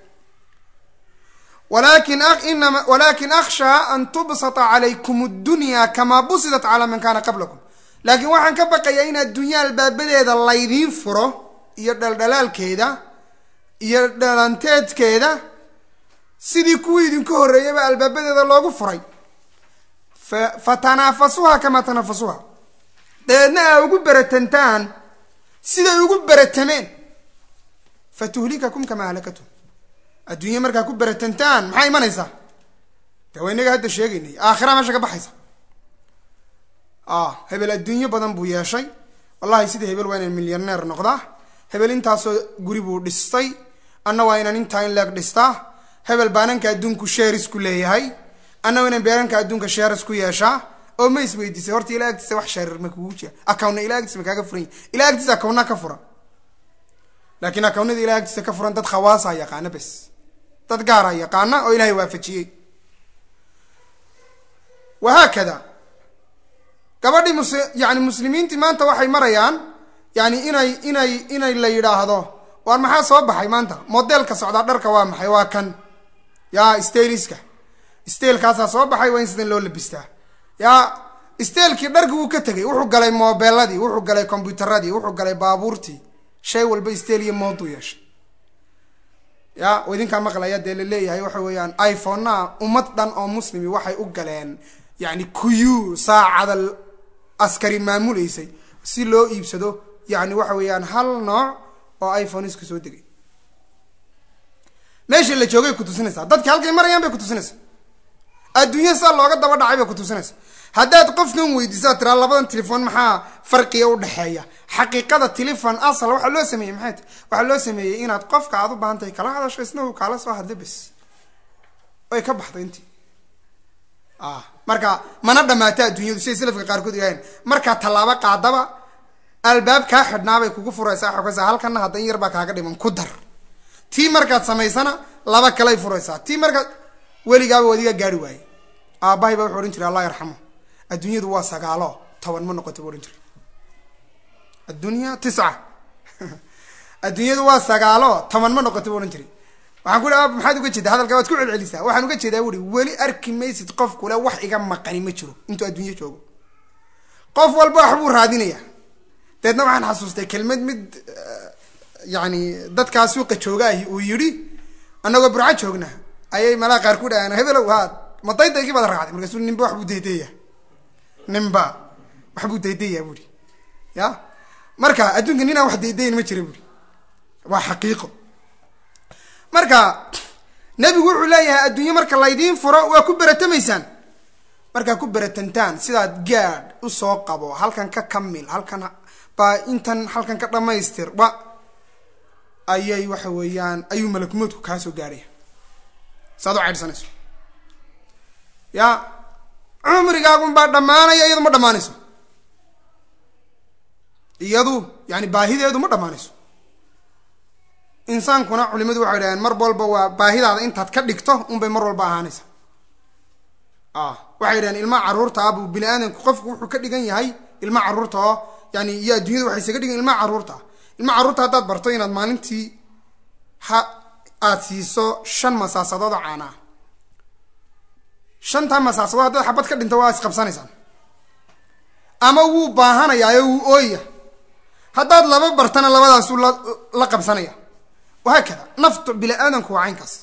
walakin akhshaa an tubsata calaykum addunya kamaa busidat calaa man kaana qablakum. laakiin waxaan ka baqayaa in adduunya albaabadeeda laydiin furo iyo dhaldhalaalkeeda iyo dhalanteedkeeda sidii kuwii idinku horreeyaba albaabadeeda loogu furay. fatanaafasuha kamaa tanaafasuha, dabeedna aa ugu beratantaan siday ugu beratameen. fatuhlikakum kamaa halakatum, adduunya markaa ku beratantaan maxaa imanaysaa? de waa inaga hadda sheegaynay aakhira meesha ka baxaysa. hebel adduunyo badan buu yeeshay wallahi sida hebel waa inaan milyaneer noqdaa hebel intaasoo guri buu dhistay anna waa inaan intaa in leeg dhistaa hebel baananka adduunku shares ku leeyahay anna waa inaan baananka adduunka shares ku yeeshaa oo ma isweydiisay horta ilaa agtiisa wax share ma kugu jira account ilaa agtiisa ma kaaga furan ilaa agtiisa account ka furan laakiin account ilaa agtiisa ka furan dad khawaas ah yaqaana bas dad gaar ah yaqaana oo ilaahay waafajiyay وهكذا gabadhii yani muslimiintii maanta waxay marayaan yani inay la yiraahdo war maxaa soo baxay maanta modelka socda dharka waa maxay waa kan ya styliska stylekaasa soo baxay waa in sidan loo labistaa ya stylekii dharka uu ka tagay wuxuu galay mobeladii wuxuu galay computeradii wuxuu galay baabuurtii shay walba style iyo mode u yeeshay ya wadinka maqlaya leeyahay waxa weeyaan iPhone ummad dhan oo muslimi waxay u galeen yani kuyu saacada askari maamuleysay si loo iibsado yani waxa weeyaan hal nooc oo iPhone isku soo degay meesha la joogay ku tusinaysaa dadka halkay marayaan bay ku tusinaysaa adduunyo saa looga daba dhacay bay ku tusinaysaa haddaad qofkan weydiisaa tiraa labadan telefoon maxaa farqiga u dhaxeeya xaqiiqada telefoon asal waxa loo sameeyay maxay waxa loo sameeyay inaad qofka aad u baahan tahay kala hadasho isna uu kala soo hadlo bas way ka baxday intii marka mana dhamaata adduunyadu si salafka qaar kood yahay marka talaaba qaadaba albaab ka xidhnaa bay kugu furaysaa xogaysa halkan hadan yar ba kaaga dhiman ku dar tii markaad samaysana laba kale ay furaysaa tii marka weligaaba wadiga gaari waayay aabahay baa wuxuu oran jiray Allah yarxamo adduunyadu waa 9 10 ma noqoto oran jiray adduunya 9 adduunyadu waa 9 10 ma noqoto oran jiray waxaan ku leeyahay maxaad uga jeedaa hadalka waad ku celcelisaa waxaan uga jeedaa weli arki maysid qof kula wax iga maqani ma jiro intuu adduunyo joogo qof walba wax buu raadinaya dadna waxaan xasuustay kelmad mid yani dadka suuqa joogay uu yiri anagoo burca joogna ayay mala qaar ku dhaana hebelow ha madaydaygii baad raacday markaas ninba wax buu deedeeyaa ninba wax buu deedeeyaa buri ya marka adduunka nina wax deedeyn ma jiro buri waa xaqiiqo marka nabigu wuxuu leeyahay adduunyo marka la idin furo waa ku baratamaysaan marka ku baratantaan sidaad gaad u soo qabo halkan ka kamil halkan ba intan halkan ka dhameystir ba ayay waxa weeyaan ayu malakmoodku ka soo gaaray saado caydsanayso ya umrigaagu ba dhamaanaya iyadu ma dhamaanayso iyadu yani baahideedu ma dhamaanayso insaan kuna culimadu waxay yiraahdeen mar walba waa baahidaada intaad ka dhigto un bay mar walba ahaanaysa waxay yiraahdeen ilma caruurta abu bini'aadanku qofku wuxuu ka dhigan yahay ilma caruurta oo yani iyo adduunyadu waxay isaga dhigan ilma caruurta hadaad barto inaad maalintii aad siiso 5 masaasadood caana 5 masaasadood hadaad xabad ka dhinto waa isqabsanaysaa ama wuu baahanayaa oo uu ooya hadaad laba bartana labadaas la qabsanaya وهكذا نفط بلا آدم كوعين كاس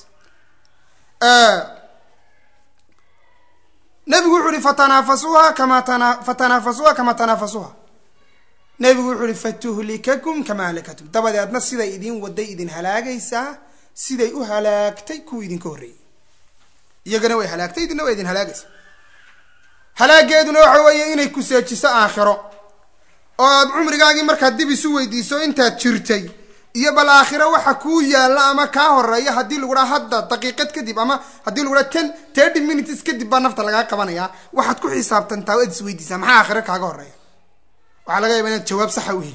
نبي يقول فتنافسوها كما تنافسوها نبي يقول فتهلككم كما هلكتم دبا ادنا سيده idin waday idin halaagaysa siday u halaagtay ku idin koorey iyagana way halaagtay idina way idin halaagaysa halaageeduna waxa weeye inay ku seejiso aakhiro oo aad umrigaagi marka dib isu weydiiso intaad jirtay iyo bal aakhira waxa ku yaala ama ka horeeya hadii lagu raha hadda daqiiqad kadib ama hadii lagu raha 10 minutes kadib baa nafta laga qabanaya waxaad ku xisaabtantaa oo is weydiisaa maxaa aakhira kaaga horeeya waxa laga yaabaa inaad jawaab sax u heli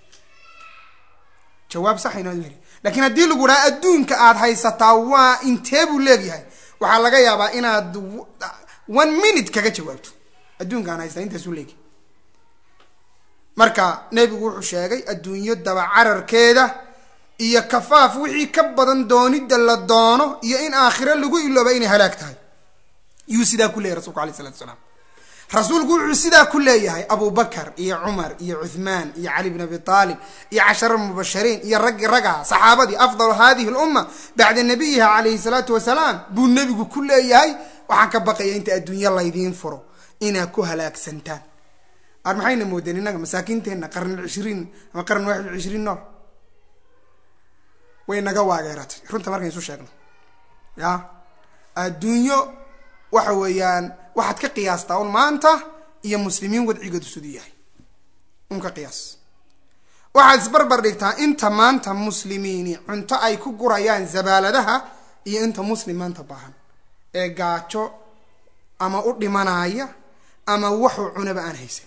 laakiin hadii lagu raha adduunka aad haysataa waa intee buu leeyahay waxa laga yaabaa inaad 1 minute kaga jawaabto adduunka aan haysta intaas uu leeyahay marka nabigu wuxuu sheegay adduunyo daba cararkeeda iyo kafaaf wixii ka badan doonida la doono iyo in aakhira lagu ilooba inay halaag tahay yuu sidaa ku leeyahay rasuulku kaleey sallallahu alayhi wasallam rasuulku wuxuu sidaa ku leeyahay Abu Bakar iyo Umar iyo Uthman iyo Ali ibn Abi Talib iyo 10 mubashirin iyo raga saxaabadii afdal hadhihi al-umma ba'da nabiyiha alayhi salatu wasalam buu nabigu ku leeyahay waxaan ka baqayay inta adduunyo la idin furo ina ku halaagsantaan armaxayna moodeen inaga masaakiinteena qarn 20 ama qarn 21 nool way naga waageeratay runta markay soo sheegno ya adduunyo waxa weeyaan waxaad ka qiyaastaa maanta iyo muslimiin wadcigoodu siduu yahay unka qiyaas waxaad isbarbar dhigtaa inta maanta muslimiini cunto ay ku gurayaan zabaaladaha iyo inta muslim maanta baahan ee gaajo ama u dhimanaya ama wuxuu cunaba aan haysan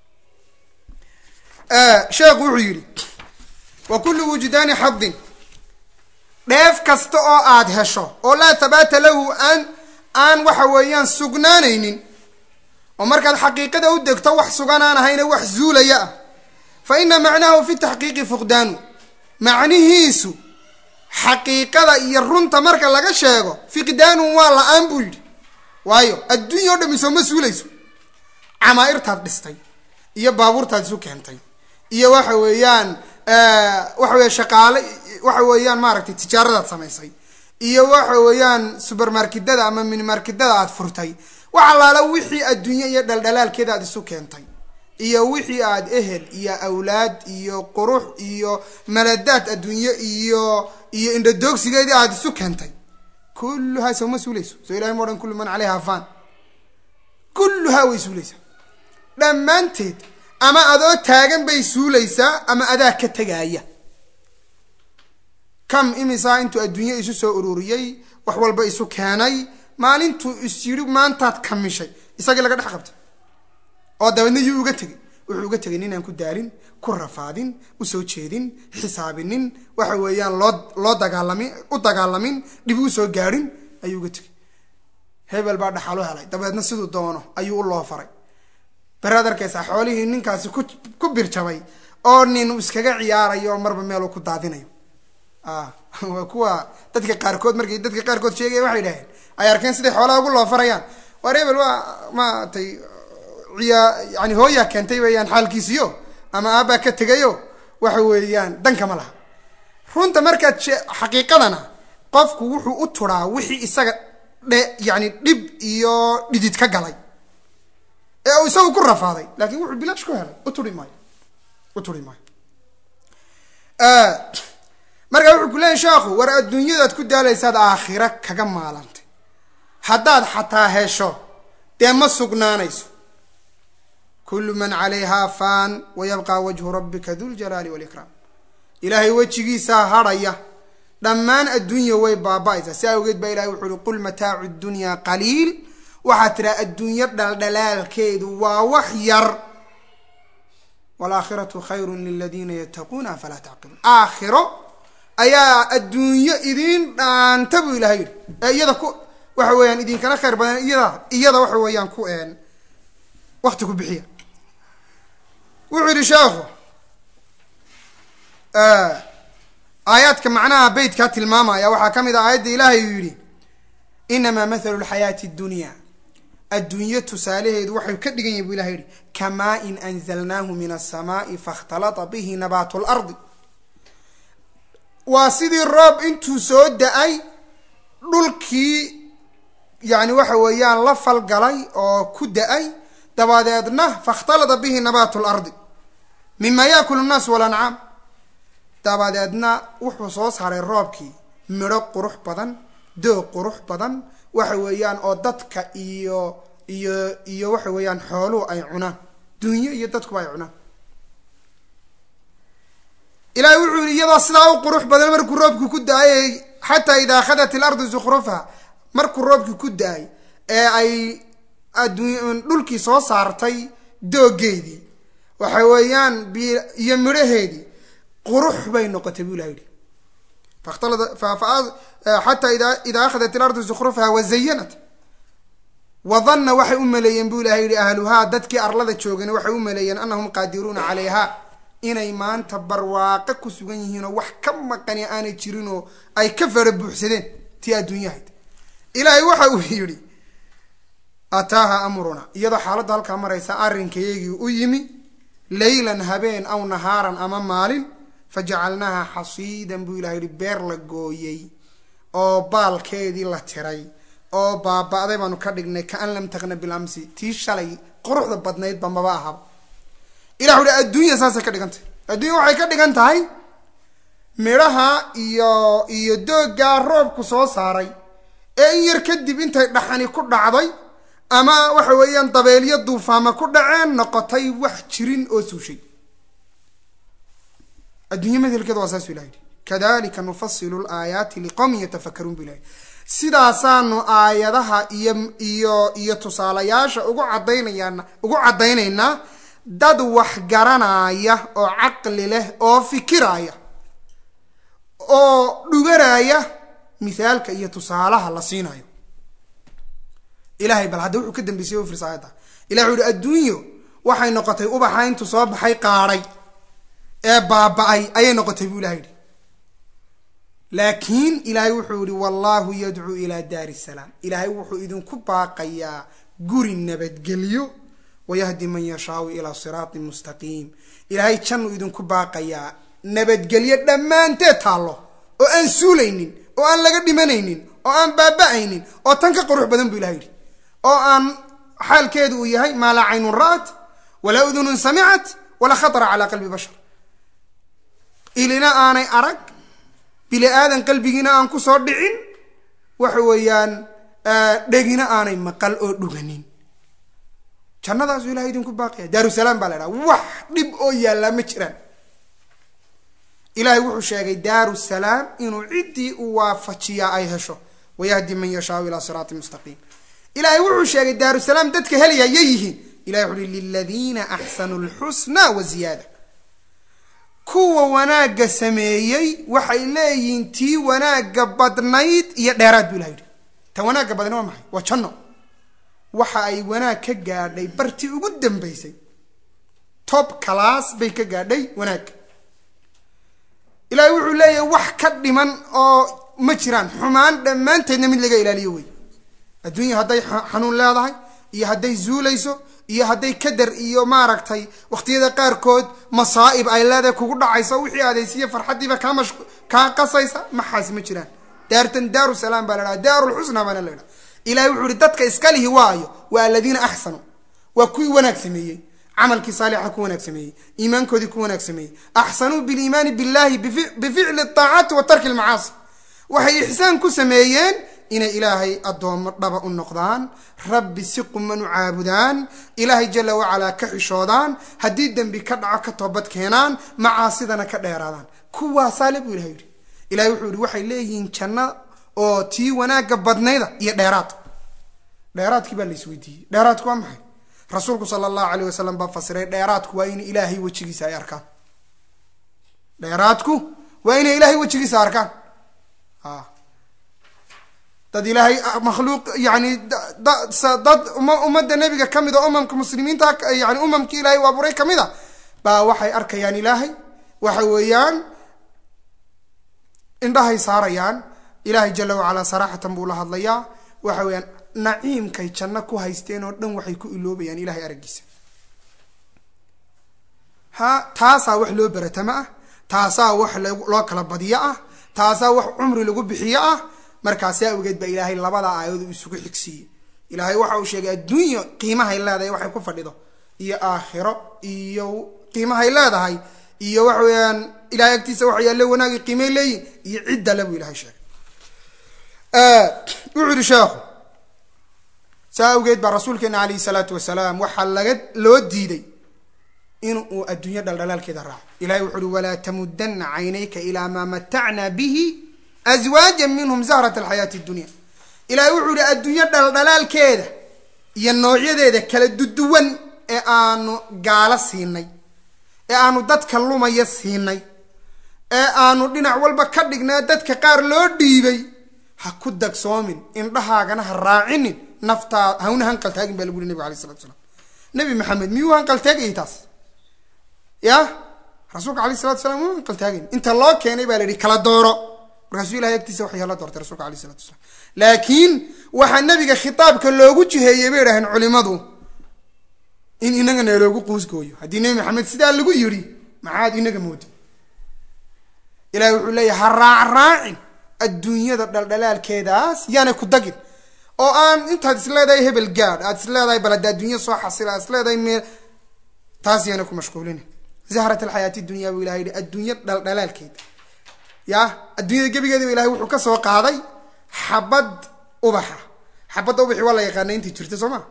sheekhu wuxuu yidhi wa kullu wujdaani xadin dheef kasta oo aad hesho oo laa tabaata lahu aan waxa weeyaan sugnaanaynin oo markaad xaqiiqada u degto wax sugan aan ahayna wax zuulaya ah fa ina macnahu fi taxqiiqi fuqdaanu macnihiisu xaqiiqada iyo runta marka laga sheego fiqdaanun waa la-aan buu yidhi waayo adduunya o dhami sooma suulayso camaairtaad dhistay iyo baabuurtaad isu keentay iyo waxa weeyaan waxa weya shaqaale waxa weeyaan maaragtay tijaaradaad samaysay iyo waxa weeyaan supermarketada ama minimarketada aad furtay wax allaala wixii adduunye iyo dhaldhalaalkeeda aad isu keentay iyo wixii aad ehel iyo awlaad iyo qurux iyo maladaad adduunye iyo indhadoogsigeedii aad isu keentay kulluhaa sooma suulayso soo ilahay ma odhan kullu man caleyha faan kulluhaa way suulaysaa dhammaanteed ama adoo taagan bay suulaysaa ama adaa ka tegaaya kam imisaa intuu adduunye isu soo ururiyey wax walba isu keenay maalintuu is yidhi maantaad kamishay isagii laga dhex qabtay oo dabeedna yuu uga tegay wuxuu uga tegay ninaan ku daalin ku rafaadin usoo jeedin xisaabinin waxa weeyaan loo dagaalamin dhib u soo gaadhin ayuu uga tegay hebel baa dhaxalo helay dabeedna siduu doono ayuu u loo faray baraad arkaysaa xoolihii ninkaasi ku birjabay oo nin iskaga ciyaarayo marba meel uu ku daadinayo waa kuwa dadka qaarkood markay dadka qaarkood sheegaya waxay dhaheen ay arkeen siday xoolaha ugu loo farayaan waar hebel waa maatay yani hooyaa keentay weeyaan xaalkiisiyo ama aabbaa ka tegayo waxa weeyaan danka ma laha runta markaad xaqiiqadana qofku wuxuu u turaa wixii isaga yani dhib iyo dhidid ka galay ee uu isagu ku rafaaday laakin wuxuu bilaash ku helay u turi maayo marka wuxuu ku leeyahy sheekhu war adduunyadaad ku daalaysaad aakhira kaga maalantay haddaad xataa hesho dee ma sugnaanayso kullu man calayhaa faan wayabqaa wajhu rabbika duljalaali walikraam ilaahay wejigiisaa hadhaya dhammaan adduunya way baaba-aysaa si awgeed baa ilahay wuxuu uhi qul mataacu dunyaa qaliil waxaad tiraa adduunyo dhaldhalaalkeedu waa wax yar waalaakhiratu khayrun liladiina yattaquuna afalaa tacqiluun aakhiro ayaa adduunyo idin dhaanta buu ilahay yidhi ee iyada ku waxa weeyaan idinkana khayr badan iyada waxa weeyaan ku wakti ku bixiya wuxuu yidhi sheekhu aayaadka macnaha beytkaa tilmaamaya waxaa ka mid ah aayadda ilaahay uu yidhi inamaa mathalu lxayaati addunya adduunyo tusaalaheedu waxay ka dhigan yahin bu ilahay yihi kamaa in anzalnaahu min asamaai fakhtalata bihi nabaatu lardi waa sidii roob intuu soo da-ay dhulkii yani waxa weeyaan la falgalay oo ku da-ay dabadeedna fakhtalata bihi nabaatu lardi mima yaakulu nnaas walancaam dabadeedna wuxuu soo saaray roobkii midho qurux badan doog qurux badan waxa weeyaan oo dadka iyo waxa weeyaan xooluhu ay cunaan dunyo iyo dadkuba ay cunaan ilahay wuxuu yihi iyadoo sidaa u qurux badan markuu roobkii ku da-ay xataa idaa akhadat ilardu zukhrufaha markuu roobkii ku da-ay ee ay dhulkii soo saartay doogeedii waxa weeyaan iyo midhaheedii qurux bay noqotay buu ilahay yihi xataa idaa akhadat ilardu zukhrufaha wazayanat wadanna waxay u maleeyeen buu ilahay yihi ahluhaa dadkii arlada joogana waxay u maleeyeen anahum qaadiruuna calayha inay maanta barwaaqo ku sugan yihiinoo wax ka maqani aanay jirinoo ay ka fara buuxsadeen tii adduunyahayd ilaahay waxa uu yidhi ataaha amruna iyadoo xaaladda halkaa maraysa arrinkayagii u yimi laylan habeen aw nahaaran ama maalin fajacalnaaha xasiidan buu ilahay yihi beer la gooyey oo baalkeedii la tiray oo baaba-day baanu ka dhignay kaan lam taqna bilamsi tii shalay quruxda badnaydba maba ahaba ilah uhi adduunya saasay ka dhigan tahay adduunya waxay ka dhigan tahay midhaha iyo dooggaa roobku soo saaray ee in yar kadib intay dhaxani ku dhacday ama waxa weeyaan dabeeliyo duufaama ku dhaceen noqotay wax jirin oo suushay adduunyo midalkeeda waa saas ilaahay kadalika nufassilu al-aayaati liqawmin yatafakkaruun billahi sidaasaanu aayadaha iyo tusaalayaasha ugu cadaynaynaa dad wax garanaya oo caqli leh oo fikiraya oo dhuganaya mithaalka iyo tusaalaha la siinayo ilaahay bal hadda wuxuu ka dambeysay oo firsaayada ilaahay wuxuu adduunyo waxay noqotay ubaxa intu soo baxay qaaray ee baaba'ay ayay noqotay buu ilaahay laakiin ilaahay wuxuu yiri wallahu yad'u ila daari salaam ilaahay wuxuu idinku baaqayaa guri nabadgelyo wayahdi man yashaa ila siraatin mustaqiim ilaahay jannu idinku baaqayaa nabadgelyo dhamaanteed taalo oo aan suulaynin oo aan laga dhimanaynin oo aan baaba'aynin oo tan ka qurux badan buu ilaahay yiri oo aan xaalkeedu uu yahay ma la aynun ra'at wala udhunun sami'at wala khatara ala qalbi bashar ilina aanay arag bili aadan qalbigiina aan ku soo dhicin waxa weeyaan dhegina aanay maqal oo dhuganin jannadaas ilaahay idinku baaqaya daaru salaam baa leeyahay wax dhib oo yaala ma jiraan ilaahay wuxuu sheegay daaru salaam inuu cidii uu waafajiya ay hesho wayahdi man yashaa ila siraatin mustaqiim ilaahay wuxuu sheegay daaru salaam dadka helaya yihiin ilaahay wuxuu lilladina ahsanul husna wa ziyada kuwa wanaaga sameeyay waxay leeyihiin tii wanaaga badnayd iyo dheeraad buu ilaahay ta wanaaga badnayd waa maxay waa janno waxa ay wanaag ka gaadhay bartii ugu dambeysay top class bay ka gaadhay wanaag ilaahay wuxuu leeyahay wax ka dhiman oo ma jiraan xumaan dhammaanteedna mid laga ilaaliyo way adduunyo hadday xanuun leedahay iyo hadday zuulayso iyo hadday kadar iyo maaragtay waqtiyada qaarkood masaa'ib ay leedahay kugu dhacayso wixii aadaysiyo farxadiiba ka qasaysa maxaas ma jiraan daartan daaru salaam baa la daarul husna baa la ilaahay wuxuu dadka iska lihi waayo waa alladina ahsanu waa kuwii wanaag sameeyay amalkii saalixa ku wanaag sameeyay iimaankoodii ku wanaag sameeyay ahsanu bil iimaan billahi bi fi'l at-ta'at wa tark al-ma'asi waxay ihsaan ku sameeyeen ina ilaahay adoomo dhaba u noqdaan rabbi si qumanu caabudaan ilaahay jalla wa ala ka xishoodaan hadii dambi ka dhaco ka toobad keenaan macaasidana ka dheeraadaan kuwa saalib ilaahay wuxuu waxay leeyihiin janno oo tii wanaaga badnayda iyo dheeraadkii baa la isweydiiyay dheeraadku waa maxay rasuulku sallallahu alayhi wasallam baa fasiray dheeraadku waa in ilaahay wajigiisa ay arkaan dheeraadku waa in ilaahay wajigiisa arkaan dad ilaahay makhluuq yani dad ummadda nabiga kamida umamka muslimiinta yani umamka ilaahay waa buray kamida baa waxay arkayaan ilaahay waxa weeyaan indhahay saarayaan ilaahay jalla wa ala sarahatan buu la hadlayaa waxa weeyaan naciimkay janno ku haysteen oo dhan waxay ku iloobayaan ilaahay aragiisa taasaa wax loo baratama ah taasaa wax loo kala badiyo ah taasaa wax umri lagu bixiyo ah markaas awgeed ba ilaahay labada aayad isugu xigsiiyay ilaahay waxa uu sheegay adduunyo qiimaha leedahay waxay ku fadhido iyo aakhiro iyo qiimaha leedahay iyo wax weeyaan ilaahay agtiisa wax yaalo wanaag qiimo leeyin iyo cidda la ilaahay sheegay wuxuu sheekhu saawgeed ba rasuulkeena alayhi salaatu wasalaam waxa laga loo diiday inuu adduunyo dhaldhalaalkeeda raaco ilaahay wuxuu wala tamuddanna aynayka ila ma mata'na bihi azwaajan minhum zahrat alhayati ad-dunya ilaahay wuxuu adduunyo dhaldhalaalkeeda iyo noocyadeeda kala duduwan ee aanu gaala siinay ee aanu dadka lumaya siinay ee aanu dhinac walba ka dhignaa dadka qaar loo dhiibay ha ku dagsoomin indhahaagana ha raacinin nafta hawna hanqal taagin baa lagu yiri nabi alayhi salatu wasallam nabi maxamed miyuu hanqal taagay taas ya rasuulka alayhi salatu wasallam hanqal taagin inta loo keenay baa la yiri kala dooro rasuulaha agtiisa wax yalla doortay rasuulka alayhi salatu wasallam laakiin waxa nabiga khitaabka loogu jiheeyay bay rahan culimadu in inaga loogu qoosgooyo hadii nabi maxamed sidaa lagu yiri maxaad inaga mood ilaahay wuxuu leeyahay raacin adduunyada dhaldhalaalkeedaas yaana ku dagin oo aan intaad isleedahay hebel gaad aad isleedahay balad adduunyo soo xasila isleedahay meel taas yaana ku mashquulin zahrat alhayati dunya wa ilaahay adduunyo dhaldhalaalkeeda ya adduunyada gabigeeda ilaahay wuxuu ka soo qaaday xabad ubaxa wala yaqaan intii jirtay Soomaa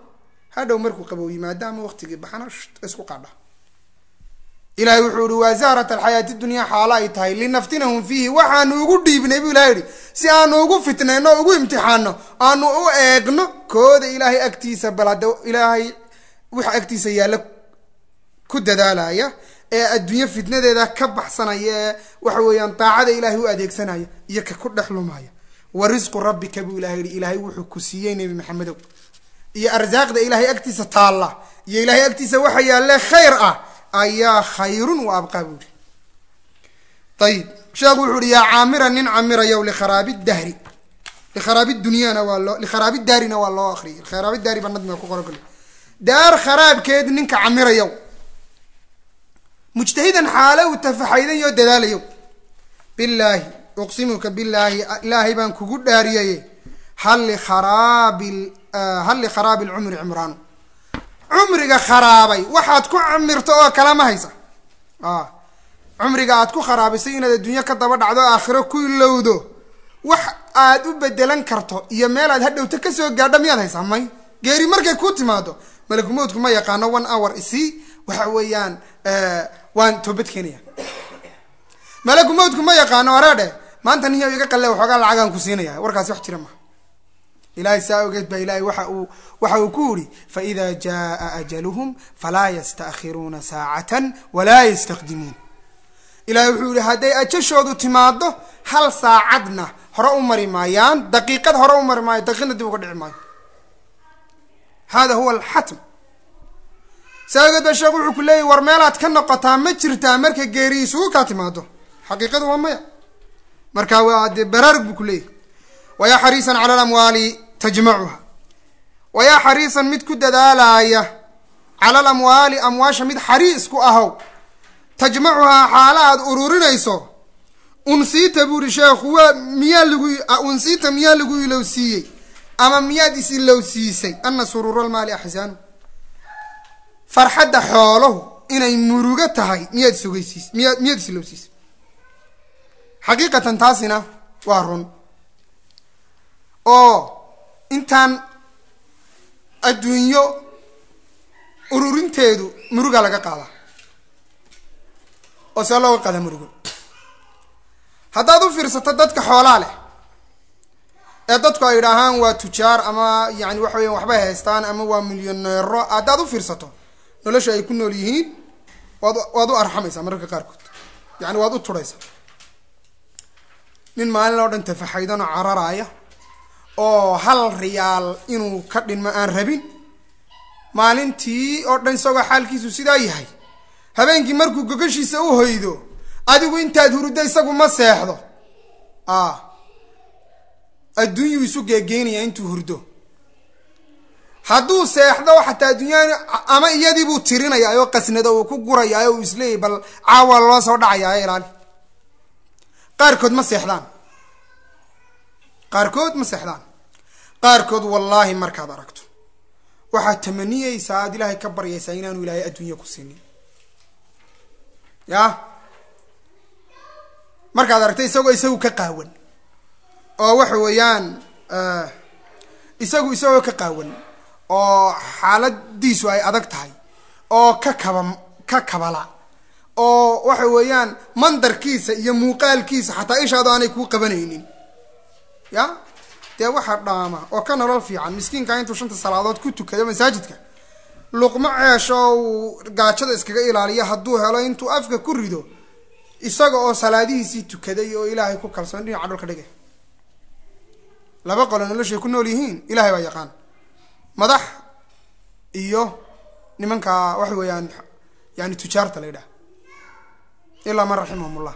hadhow markuu qabow yimaado ama waqtigii baxana isku qadha ilaahay wuxuu ihi waa zahrat alxayaati dunya xaala ay tahay linaftinahum fiihi waxaanu ugu dhiibnay buu ilahay yihi si aanu ugu fitnayno ugu imtixaano aanu u eegno kooda ilaahay agtiisa balada ilaahay waxa agtiisa yaalla ku dadaalaya ee adduunyo fitnadeeda ka baxsanaya ee waxa weeyaan daacada ilaahay u adeegsanaya iyo ka ku dhex lumaya wa risqu rabbika buu ilahay yihi ilaahay wuxuu ku siiyey nebi maxamedow iyo arsaaqda ilaahay agtiisa taalla iyo ilaahay agtiisa waxa yaalle khayr ah ayaa khayrun wa abqaa buu yihi ayib sheekhu wuxuu ihi yaa caamiran nin camirayow likharaabi dahri likharaabi dunyana waa loo likharaabi daarina waa loo akriyay likharaabi daari baa nadmiga ku qoran kale daar kharaabkeed ninka camirayow mujtahidan xaale uu tafaxaydan yoo dadaalayow bilaahi uqsimuka bilaahi ilaahay baan kugu dhaariyaye hal likharaabi lcumri cimraanu cumriga kharaabay waxaad ku camirto oo kala ma haysa cumriga aad ku kharaabisay inaad adduunyo ka daba dhacdo aakhiro ku ilowdo wax aad u bedelan karto iyo meel aad hadhowta kasoo gaadho miyaad haysaa may geeri markay ku timaado malakumowdku ma yaqaano 1 hour isii waxa weeyaan waan toobad keenaya malakumowdku ma yaqaano araadhe maanta niyo iga qalle waxoogaa lacagaan ku siinaya warkaasi wax jira ma ilaahay saa ogeed baa ilaahay waxa uu ku yidhi faida jaa ajaluhum falaa yastaakhiruuna saacatan walaa yastaqdimuun ilaahay wuxuu yihi hadday ajashoodu timaado hal saacadna hore u mari maayaan daqiiqad hore u mari maayo daqiiqna dib uga dhici maayo hada huwa alxatm saa ogeed baa sheekhu wuxuu ku leeyahy war meelaad ka noqotaa ma jirtaa marka geeri isugu kaa timaado xaqiiqadu waa maya marka waa dee baraarug buu ku leeyahy wayaa xariisan cala alamwaali tajmacuha wayaa xariisan mid ku dadaalaya cala alamwaali amwaasha mid xariis ku ahow tajmacuhaa xaala aad ururinayso unsiita buuri sheekhu waa unsiita miyaa lagu ilowsiiyey ama miyaad is ilowsiisay ana suruura almaali axsaanu farxadda xooluhu inay murugo tahay miyaad isogeysiis miyaad is ilowsiisay xaqiiqatan taasina waa run oo intaan adduunyo ururinteedu muruga laga qaada oo see looga qaada murugo haddaad u fiirsato dadka xoolaa leh ee dadku ay idhaahaan waa tujaar ama yani waxa weyan waxbay haystaan ama waa milyoneero haddaad u fiirsato nolosha ay ku nool yihiin waad u arxamaysaa mararka qaarkood yani waad u turaysaa nin maalin oo dhan tafaxaydanoo cararaaya oo hal riyaal inuu ka dhinmo aan rabin maalintii oo dhan isagoo xaalkiisu sidaa yahay habeenkii markuu gogashiisa u hoydo adigu intaad huruddo isagu ma seexdo adduunyuu isu geegeynaya intuu hurdo hadduu seexdo xataa adduunyaan ama iyadiibuu tirinayaa oo qasnado uu ku gurayaa oo uu isleeyahy bal caawa loo soo dhacayaa ilaali qaarkood ma seexdaan qaarkood wallaahi markaad aragto waxaad tamaniyeysaa aad ilaahay ka baryaysaa inaanu ilaahay adduunya ku siinin ya markaad aragto isagu ka qaawan oo waxa weeyaan isagoo ka qaawan oo xaaladiisu ay adag tahay oo ka kabala oo waxa weeyaan mandarkiisa iyo muuqaalkiisa xataa ishaado aanay kuu qabanaynin ya dee waxaa dhaama oo ka nolol fiican miskiinka intuu 5 salaadood ku tukado masaajidka luqmo ceesho uu gaajada iskaga ilaaliyo hadduu helo intuu afka ku rido isaga oo salaadihiisii tukaday oo ilaahay ku kalsoon dhinaca dhulka dhigay laba qolo noloshay ku nool yihiin ilaahay baa yaqaan madax iyo nimanka waxa weeyaan yani tujaarta la yidhaha ilaa man raximahumullah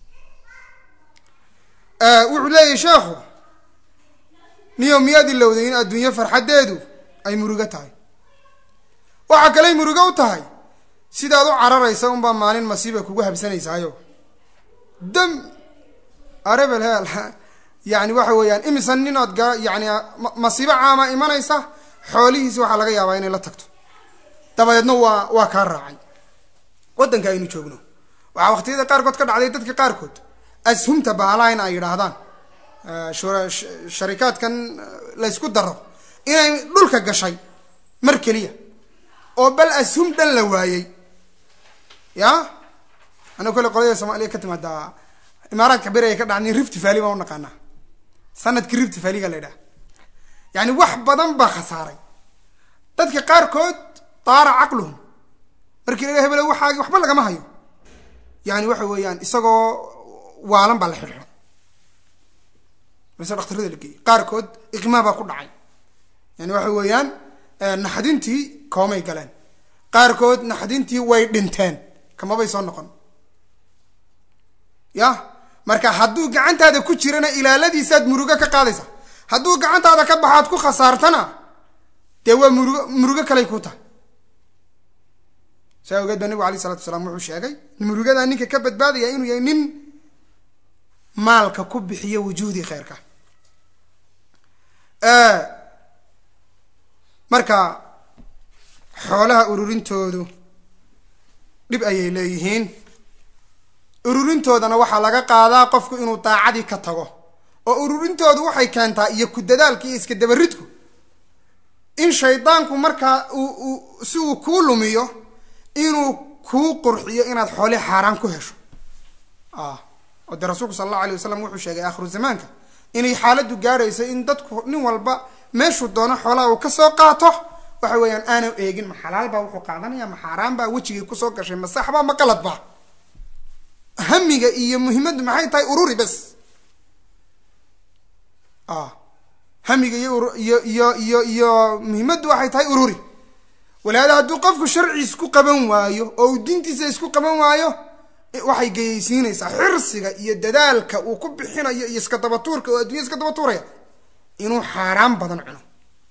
wuxuu leeyahy sheekhu niyo miyaad ilowday in adduunyo farxaddeedu ay murugo tahay waxaa kaley murugo u tahay sidaad u cararaysa unbaa maalin masiiba kugu habsanaysaayo dam arebel heel yani waxa weeyaan imisa ninood yani masiibo caama imanaysa xoolihiisi waxaa laga yaabaa inay la tagto dabadeedna waa kaa raacay waddanka aynu joogno waxaa waqtiyada qaarkood ka dhacday dadka qaarkood ashumta baalaha in ay yidhaahdaan sharikaadkan la ysku daro inay dhulka gashay مركلية أو بل أسهم دل وايي يا أنا كل قضية سمعلية كتمة دا إمارات كبيرة كده عني رفت فالي ما ونقانا سنة كرفت فالي قال ده يعني واحد بدن بخساري تذكر قاركود طار عقلهم مركلية هبل هو حاجة وحبل لك ما هيو يعني وحو يعني إسقوا وعالم بالحرة مثلا اخترت لك قاركود إغماء بقول عين يعني وحو يعني نحدينتي كومي قالن قاركود نحدينتي ويدنتين كما بيصير نقول يا مركا حدو قعنت هذا كتيرنا إلى الذي ساد مروجا كقاضيسة حدو قعنت هذا كبحات كو خسارتنا توا مروجا كليكوتا سأقول قد النبي عليه الصلاة والسلام وحش هاي المروجا ده إنك كبت بعد يا إنه ينين مالك كب حيا وجودي خيرك مركا حولها أورورين تودو نبقى يليهين أورورين تودنا وحا لغا قادا قفكو إنو طاعدي كتغو أورورين تودو وحي كانتا يكو دادالكي إسك دبردكو إن شيطانكو مركا سوو كولو ميو إنو كو قرحيو إناد حولي حاران كو هشو ودي رسولك صلى الله عليه وسلم وحو شاقي آخر الزمانك إني حالدو قاريسا إن دادكو نين والبا ماشو دونا حولا وكسو قاطو وحويان أنا إيجن محلال با وحو قادنا يا محاران با وجهي كسو كشي مساحبا مقلط با هميغا إيا مهمة محاي تاي أروري بس هميغا إيا مهمة waxay tahay ururi walaada haduu qofku sharci isku qaban waayo oo diintiisa isku qaban waayo waxay geeysiinaysaa xirsiga iyo dadaalka uu ku bixinayo iyo iska dabatuurka oo adduunka iska dabatuuraya inuu xaraan badan cuno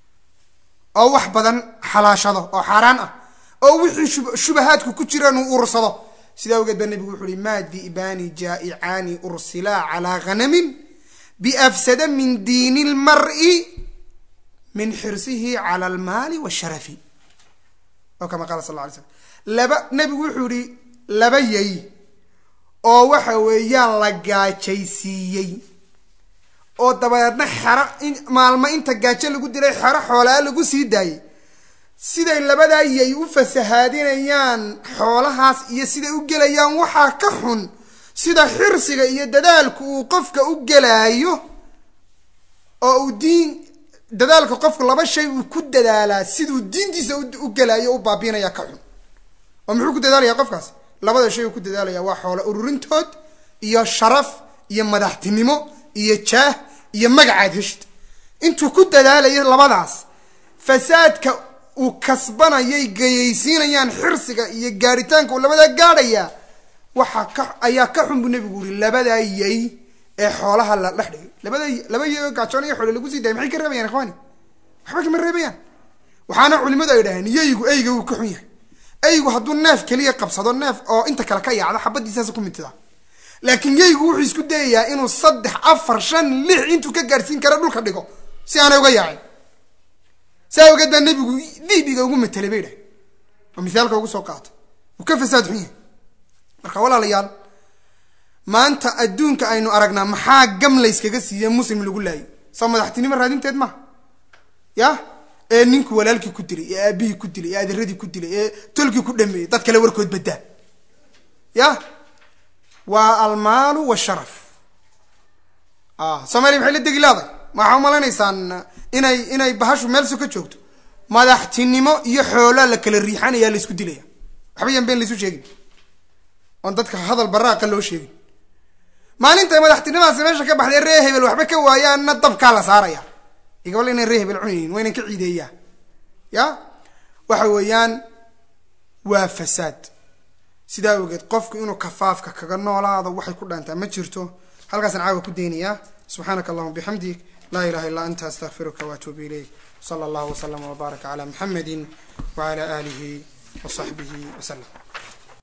oo wax badan xalaashado oo xaraan ah oo wixii shubahaadku ku jiraan uu ursado sida uu gad nabigu wuxuu maadi ibani jaa'iani ursila ala ghanamin bi afsada min diinil mar'i min hirsihi ala al mali wa sharafi oo kama qala sallallahu alayhi wasallam laba nabigu wuxuu laba yay oo waxa weeyaan la gaajaysiiyay oo dabadeedna xara maalma inta gaajo lagu dilay xara xoolaa lagu sii daayay siday labada yay u fasahaadinayaan xoolahaas iyo siday u gelayaan waxa ka xun sida xirsiga iyo dadaalku uu qofka u gelaayo oo uu diin dadaalka qofku laba shay uu ku dadaalaa siduu diintiisa u gelaayo u baabinaya ka xun oo muxuu ku dadaalaya qofkaas labada shay uu ku dadaalaya waa xoolo ururintood iyo sharaf iyo madaxtinimo iyo jaah iyo magacaad heshid intuu ku dadaalayo labadaas fasaadka uu kasbanayay gayeysiinayaan xirsiga iyo gaaritaanka uu labada gaadhaya waxa ka ayaa ka xun buu nabigu yiri labada yay ee xoolaha la dhaxdhay laba yay oo gaajoon iyo xoolo lagu sii daayay maxay ka reebayaan ikhwaani waxba kama reebayaan waxaana culimadu ay dhaaheen yaygu ayga uu ka xun yahay aygu hadduu neef kaliya qabsado neef oo inta kale ka yaacdo xabadiisaas ku mintida laakiin yaygu wuxuu isku dayayaa inuu 3 4 5 6 intuu ka gaarsiin karo dhulka dhigo si aanay uga yaacin saa uga daa nabigu diibiga ugu metelay bay dhahay oo misaalka ugu soo qaato uu ka fasaad xun yahay marka walaalayaal maanta adduunka aynu aragnaa maxaa gamlays kaga siiyay muslim lagu laayo soo madaxtinimo raadinteed ma ya ee ninku walaalkii ku dilay ee aabihii ku dilay ee adeeradii ku dilay ee tolkii ku dhameeyay dad kale warkood badaa ya waa almaalu wa sharaf Soomaaliya maxay la degilaaday waxaa malanaysaan inay bahashu meel soo ka joogto madaxtinimo iyo xoolo la kala riixanaya la isku dilaya waxba yan been la isu sheegin on dadka hadal baraaqa loo sheegin maalinta madaxtinimadaas meesha ka baxday reer hebel waxba ka waayaanna dabka la saaraya igabal inay reer hebel cunayeen wayna ka ciideeyaa ya waxa weeyaan waa fasaad sidaa ogeed qofku inuu kafaafka kaga noolaado waxay ku dhaantaa ma jirto halkaasna caawa ku deynaya subhanaka allahumma bihamdik la ilaha illa anta astaghfiruka wa atubu ilayk sallallahu wa sallam wa baraka ala muhammadin wa ala alihi wa sahbihi wa sallam